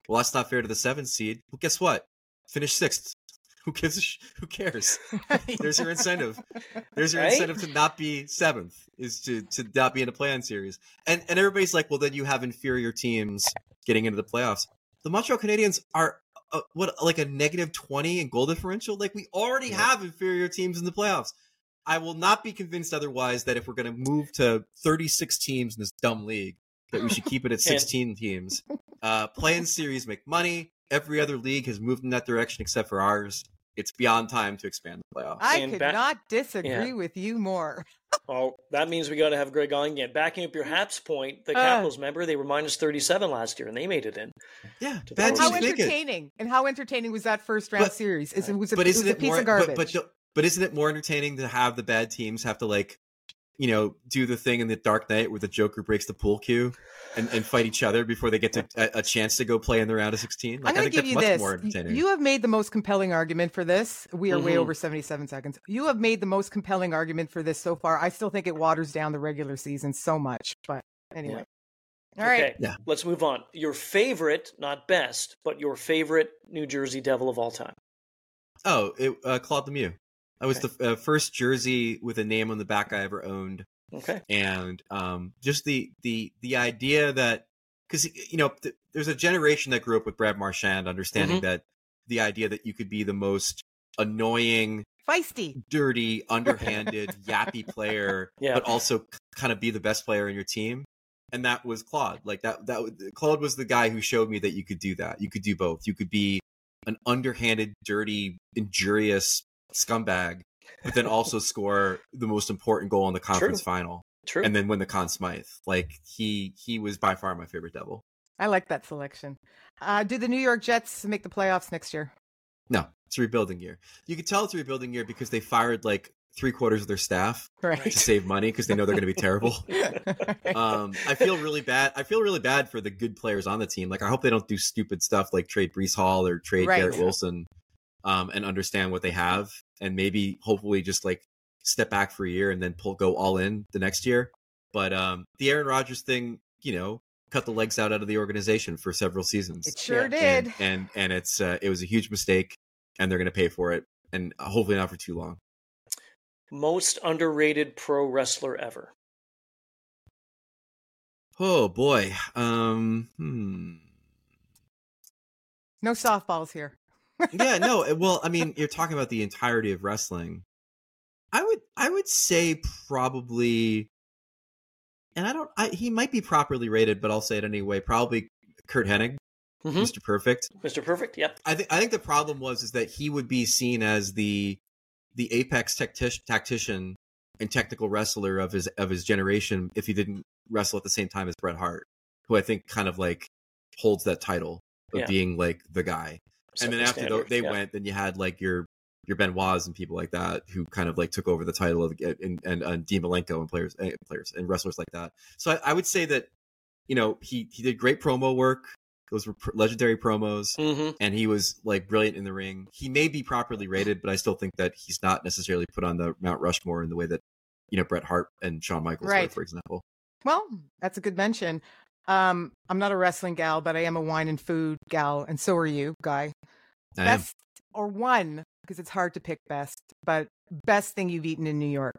well, that's not fair to the seventh seed. Well, guess what? Finish sixth. Who gives a sh- who cares? There's your incentive. There's your Right? incentive to not be seventh, is to to not be in a play-in series. And and everybody's like, well, then you have inferior teams getting into the playoffs. The Montreal Canadiens are uh, what like a negative twenty in goal differential. Like we already Yeah. have inferior teams in the playoffs. I will not be convinced otherwise that if we're going to move to thirty-six teams in this dumb league, that we should keep it at sixteen teams. Uh, play-in series make money. Every other league has moved in that direction except for ours. It's beyond time to expand the playoffs. I And could ba- not disagree Yeah. with you more. Oh, that means we got to have Greg on again. Backing up your Haps point, the Uh. Capitals, remember, they were minus thirty-seven last year, and they made it in. Yeah, To bad the How teams make it. entertaining and how entertaining was that first round But- series? Is it was a, But it was isn't a it piece more? of garbage. But, but don't- but isn't it more entertaining to have the bad teams have to like, you know, do the thing in the Dark Knight where the Joker breaks the pool cue and, and fight each other before they get to a, a chance to go play in the round of sixteen? Like, I'm I going think to give that's you much this. more Y- entertaining. You have made the most compelling argument for this. We are way Mhm. over seventy-seven seconds. You have made the most compelling argument for this so far. I still think it waters down the regular season so much. But anyway. All right. Okay, Yeah. let's move on. Your favorite, not best, but your favorite New Jersey Devil of all time. Oh, it, uh, Claude Lemieux. That was Okay. the uh, first jersey with a name on the back I ever owned. Okay. And um, just the the the idea that, because you know, th- there's a generation that grew up with Brad Marchand, understanding Mhm. that the idea that you could be the most annoying, Feisty. dirty, underhanded, yappy player, Yeah. but also kind of be the best player in your team. And that was Claude. Like that, that was- Claude was the guy who showed me that you could do that. You could do both. You could be an underhanded, dirty, injurious scumbag, but then also score the most important goal in the conference True. final, True. and then win the Conn Smythe. Like he, he was by far my favorite Devil. I like that selection. Uh, do the New York Jets make the playoffs next year? No, it's a rebuilding year. You could tell it's a rebuilding year because they fired like three quarters of their staff to Right. save money because they know they're going to be terrible. Um, I feel really bad. I feel really bad for the good players on the team. Like I hope they don't do stupid stuff like trade Brees Hall or trade Right. Garrett Wilson, um, and understand what they have, and maybe hopefully just like step back for a year and then pull go all in the next year. But um, the Aaron Rodgers thing, you know, cut the legs out out of the organization for several seasons. It sure Yeah. did. and and, and it's uh, it was a huge mistake, and they're going to pay for it, and hopefully not for too long. Most underrated pro wrestler ever. Oh boy. Um, hmm. No softballs here. yeah, no. Well, I mean, you're talking about the entirety of wrestling. I would, I would say probably, and I don't. I, he might be properly rated, but I'll say it anyway. Probably Kurt Hennig, Mhm. Mister Perfect. Mister Perfect? Yep. I think. I think the problem was is that he would be seen as the the apex tacti- tactician and technical wrestler of his of his generation if he didn't wrestle at the same time as Bret Hart, who I think kind of like holds that title of Yeah. being like the guy. Set And then the after tho- standard, they yeah. went, then you had like your your Benoits and people like that who kind of like took over the title of and and, and Dean Malenko and players and players and wrestlers like that. So I, I would say that you know he he did great promo work. Those were pr- legendary promos, Mm-hmm. and he was like brilliant in the ring. He may be properly rated, but I still think that he's not necessarily put on the Mount Rushmore in the way that you know Bret Hart and Shawn Michaels were, Right. for example. Well, that's a good mention. Um, I'm not a wrestling gal, but I am a wine and food gal, and so are you, Guy. I am. Best or one, because it's hard to pick best, but best thing you've eaten in New York.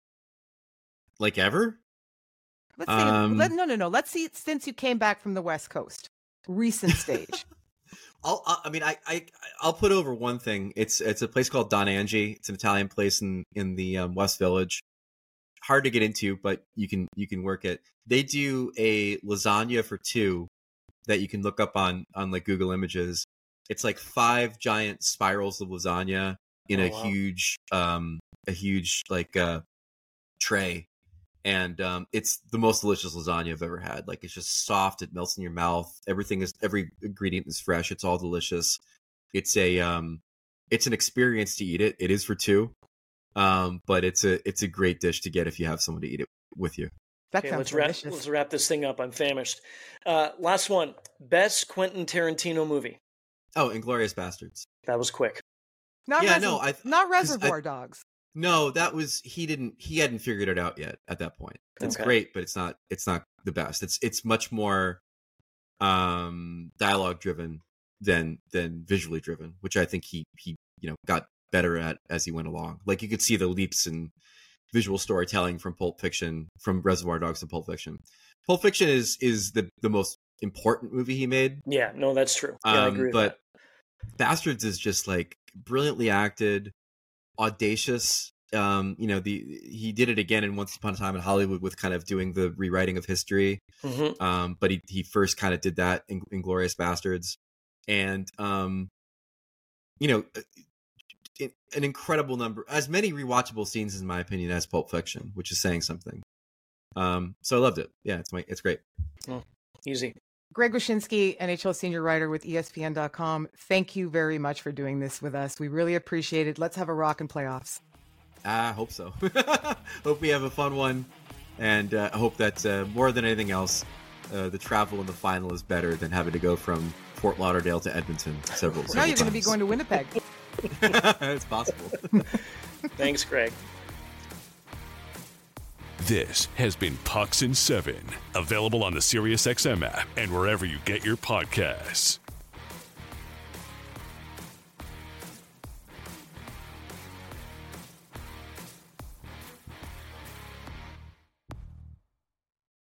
Like ever? Let's see. Um, let, no, no, no. Let's see. Since you came back from the West Coast, recent stage. I'll, I I mean, I, I, I'll put over one thing. It's, it's a place called Don Angie. It's an Italian place in, in the um, West Village. Hard to get into, but you can, you can work it. They do a lasagna for two that you can look up on, on like Google Images. It's like five giant spirals of lasagna in Oh, a wow. huge, um, a huge like uh, tray. And um, it's the most delicious lasagna I've ever had. Like it's just soft, it melts in your mouth. Everything is, every ingredient is fresh. It's all delicious. It's a, um, it's an experience to eat it. It is for two, um, but it's a, it's a great dish to get if you have someone to eat it with you. That Okay, sounds let's wrap, delicious. let's wrap this thing up. I'm famished. Uh, last one. Best Quentin Tarantino movie. Oh, Inglourious Bastards. That was quick. Not Yeah, Reser- no, I- not 'cause I- Reservoir Dogs. No, that was he didn't he hadn't figured it out yet at that point. It's Okay. great, but it's not it's not the best. It's it's much more um, dialogue driven than than visually driven, which I think he he you know got better at as he went along. Like you could see the leaps in visual storytelling from Pulp Fiction, from Reservoir Dogs to Pulp Fiction. Pulp Fiction is is the the most important movie he made. Yeah, no, that's true. Yeah, um, I agree with but that. Bastards is just like brilliantly acted, audacious. Um, you know, the he did it again in Once Upon a Time in Hollywood with kind of doing the rewriting of history. Mm-hmm. Um, but he he first kind of did that in Inglourious Bastards, and um, you know, an incredible number, as many rewatchable scenes in my opinion as Pulp Fiction, which is saying something. Um, so I loved it. Yeah, it's my it's great. Oh, easy. Greg Wyshynski, N H L senior writer with E S P N dot com. Thank you very much for doing this with us. We really appreciate it. Let's have a rockin' playoffs. I hope so. Hope we have a fun one, and uh, I hope that uh, more than anything else, uh, the travel in the final is better than having to go from Fort Lauderdale to Edmonton several. several now you're going to be times. going to Winnipeg. It's possible. Thanks, Greg. This has been Pucks in Seven, available on the SiriusXM app and wherever you get your podcasts.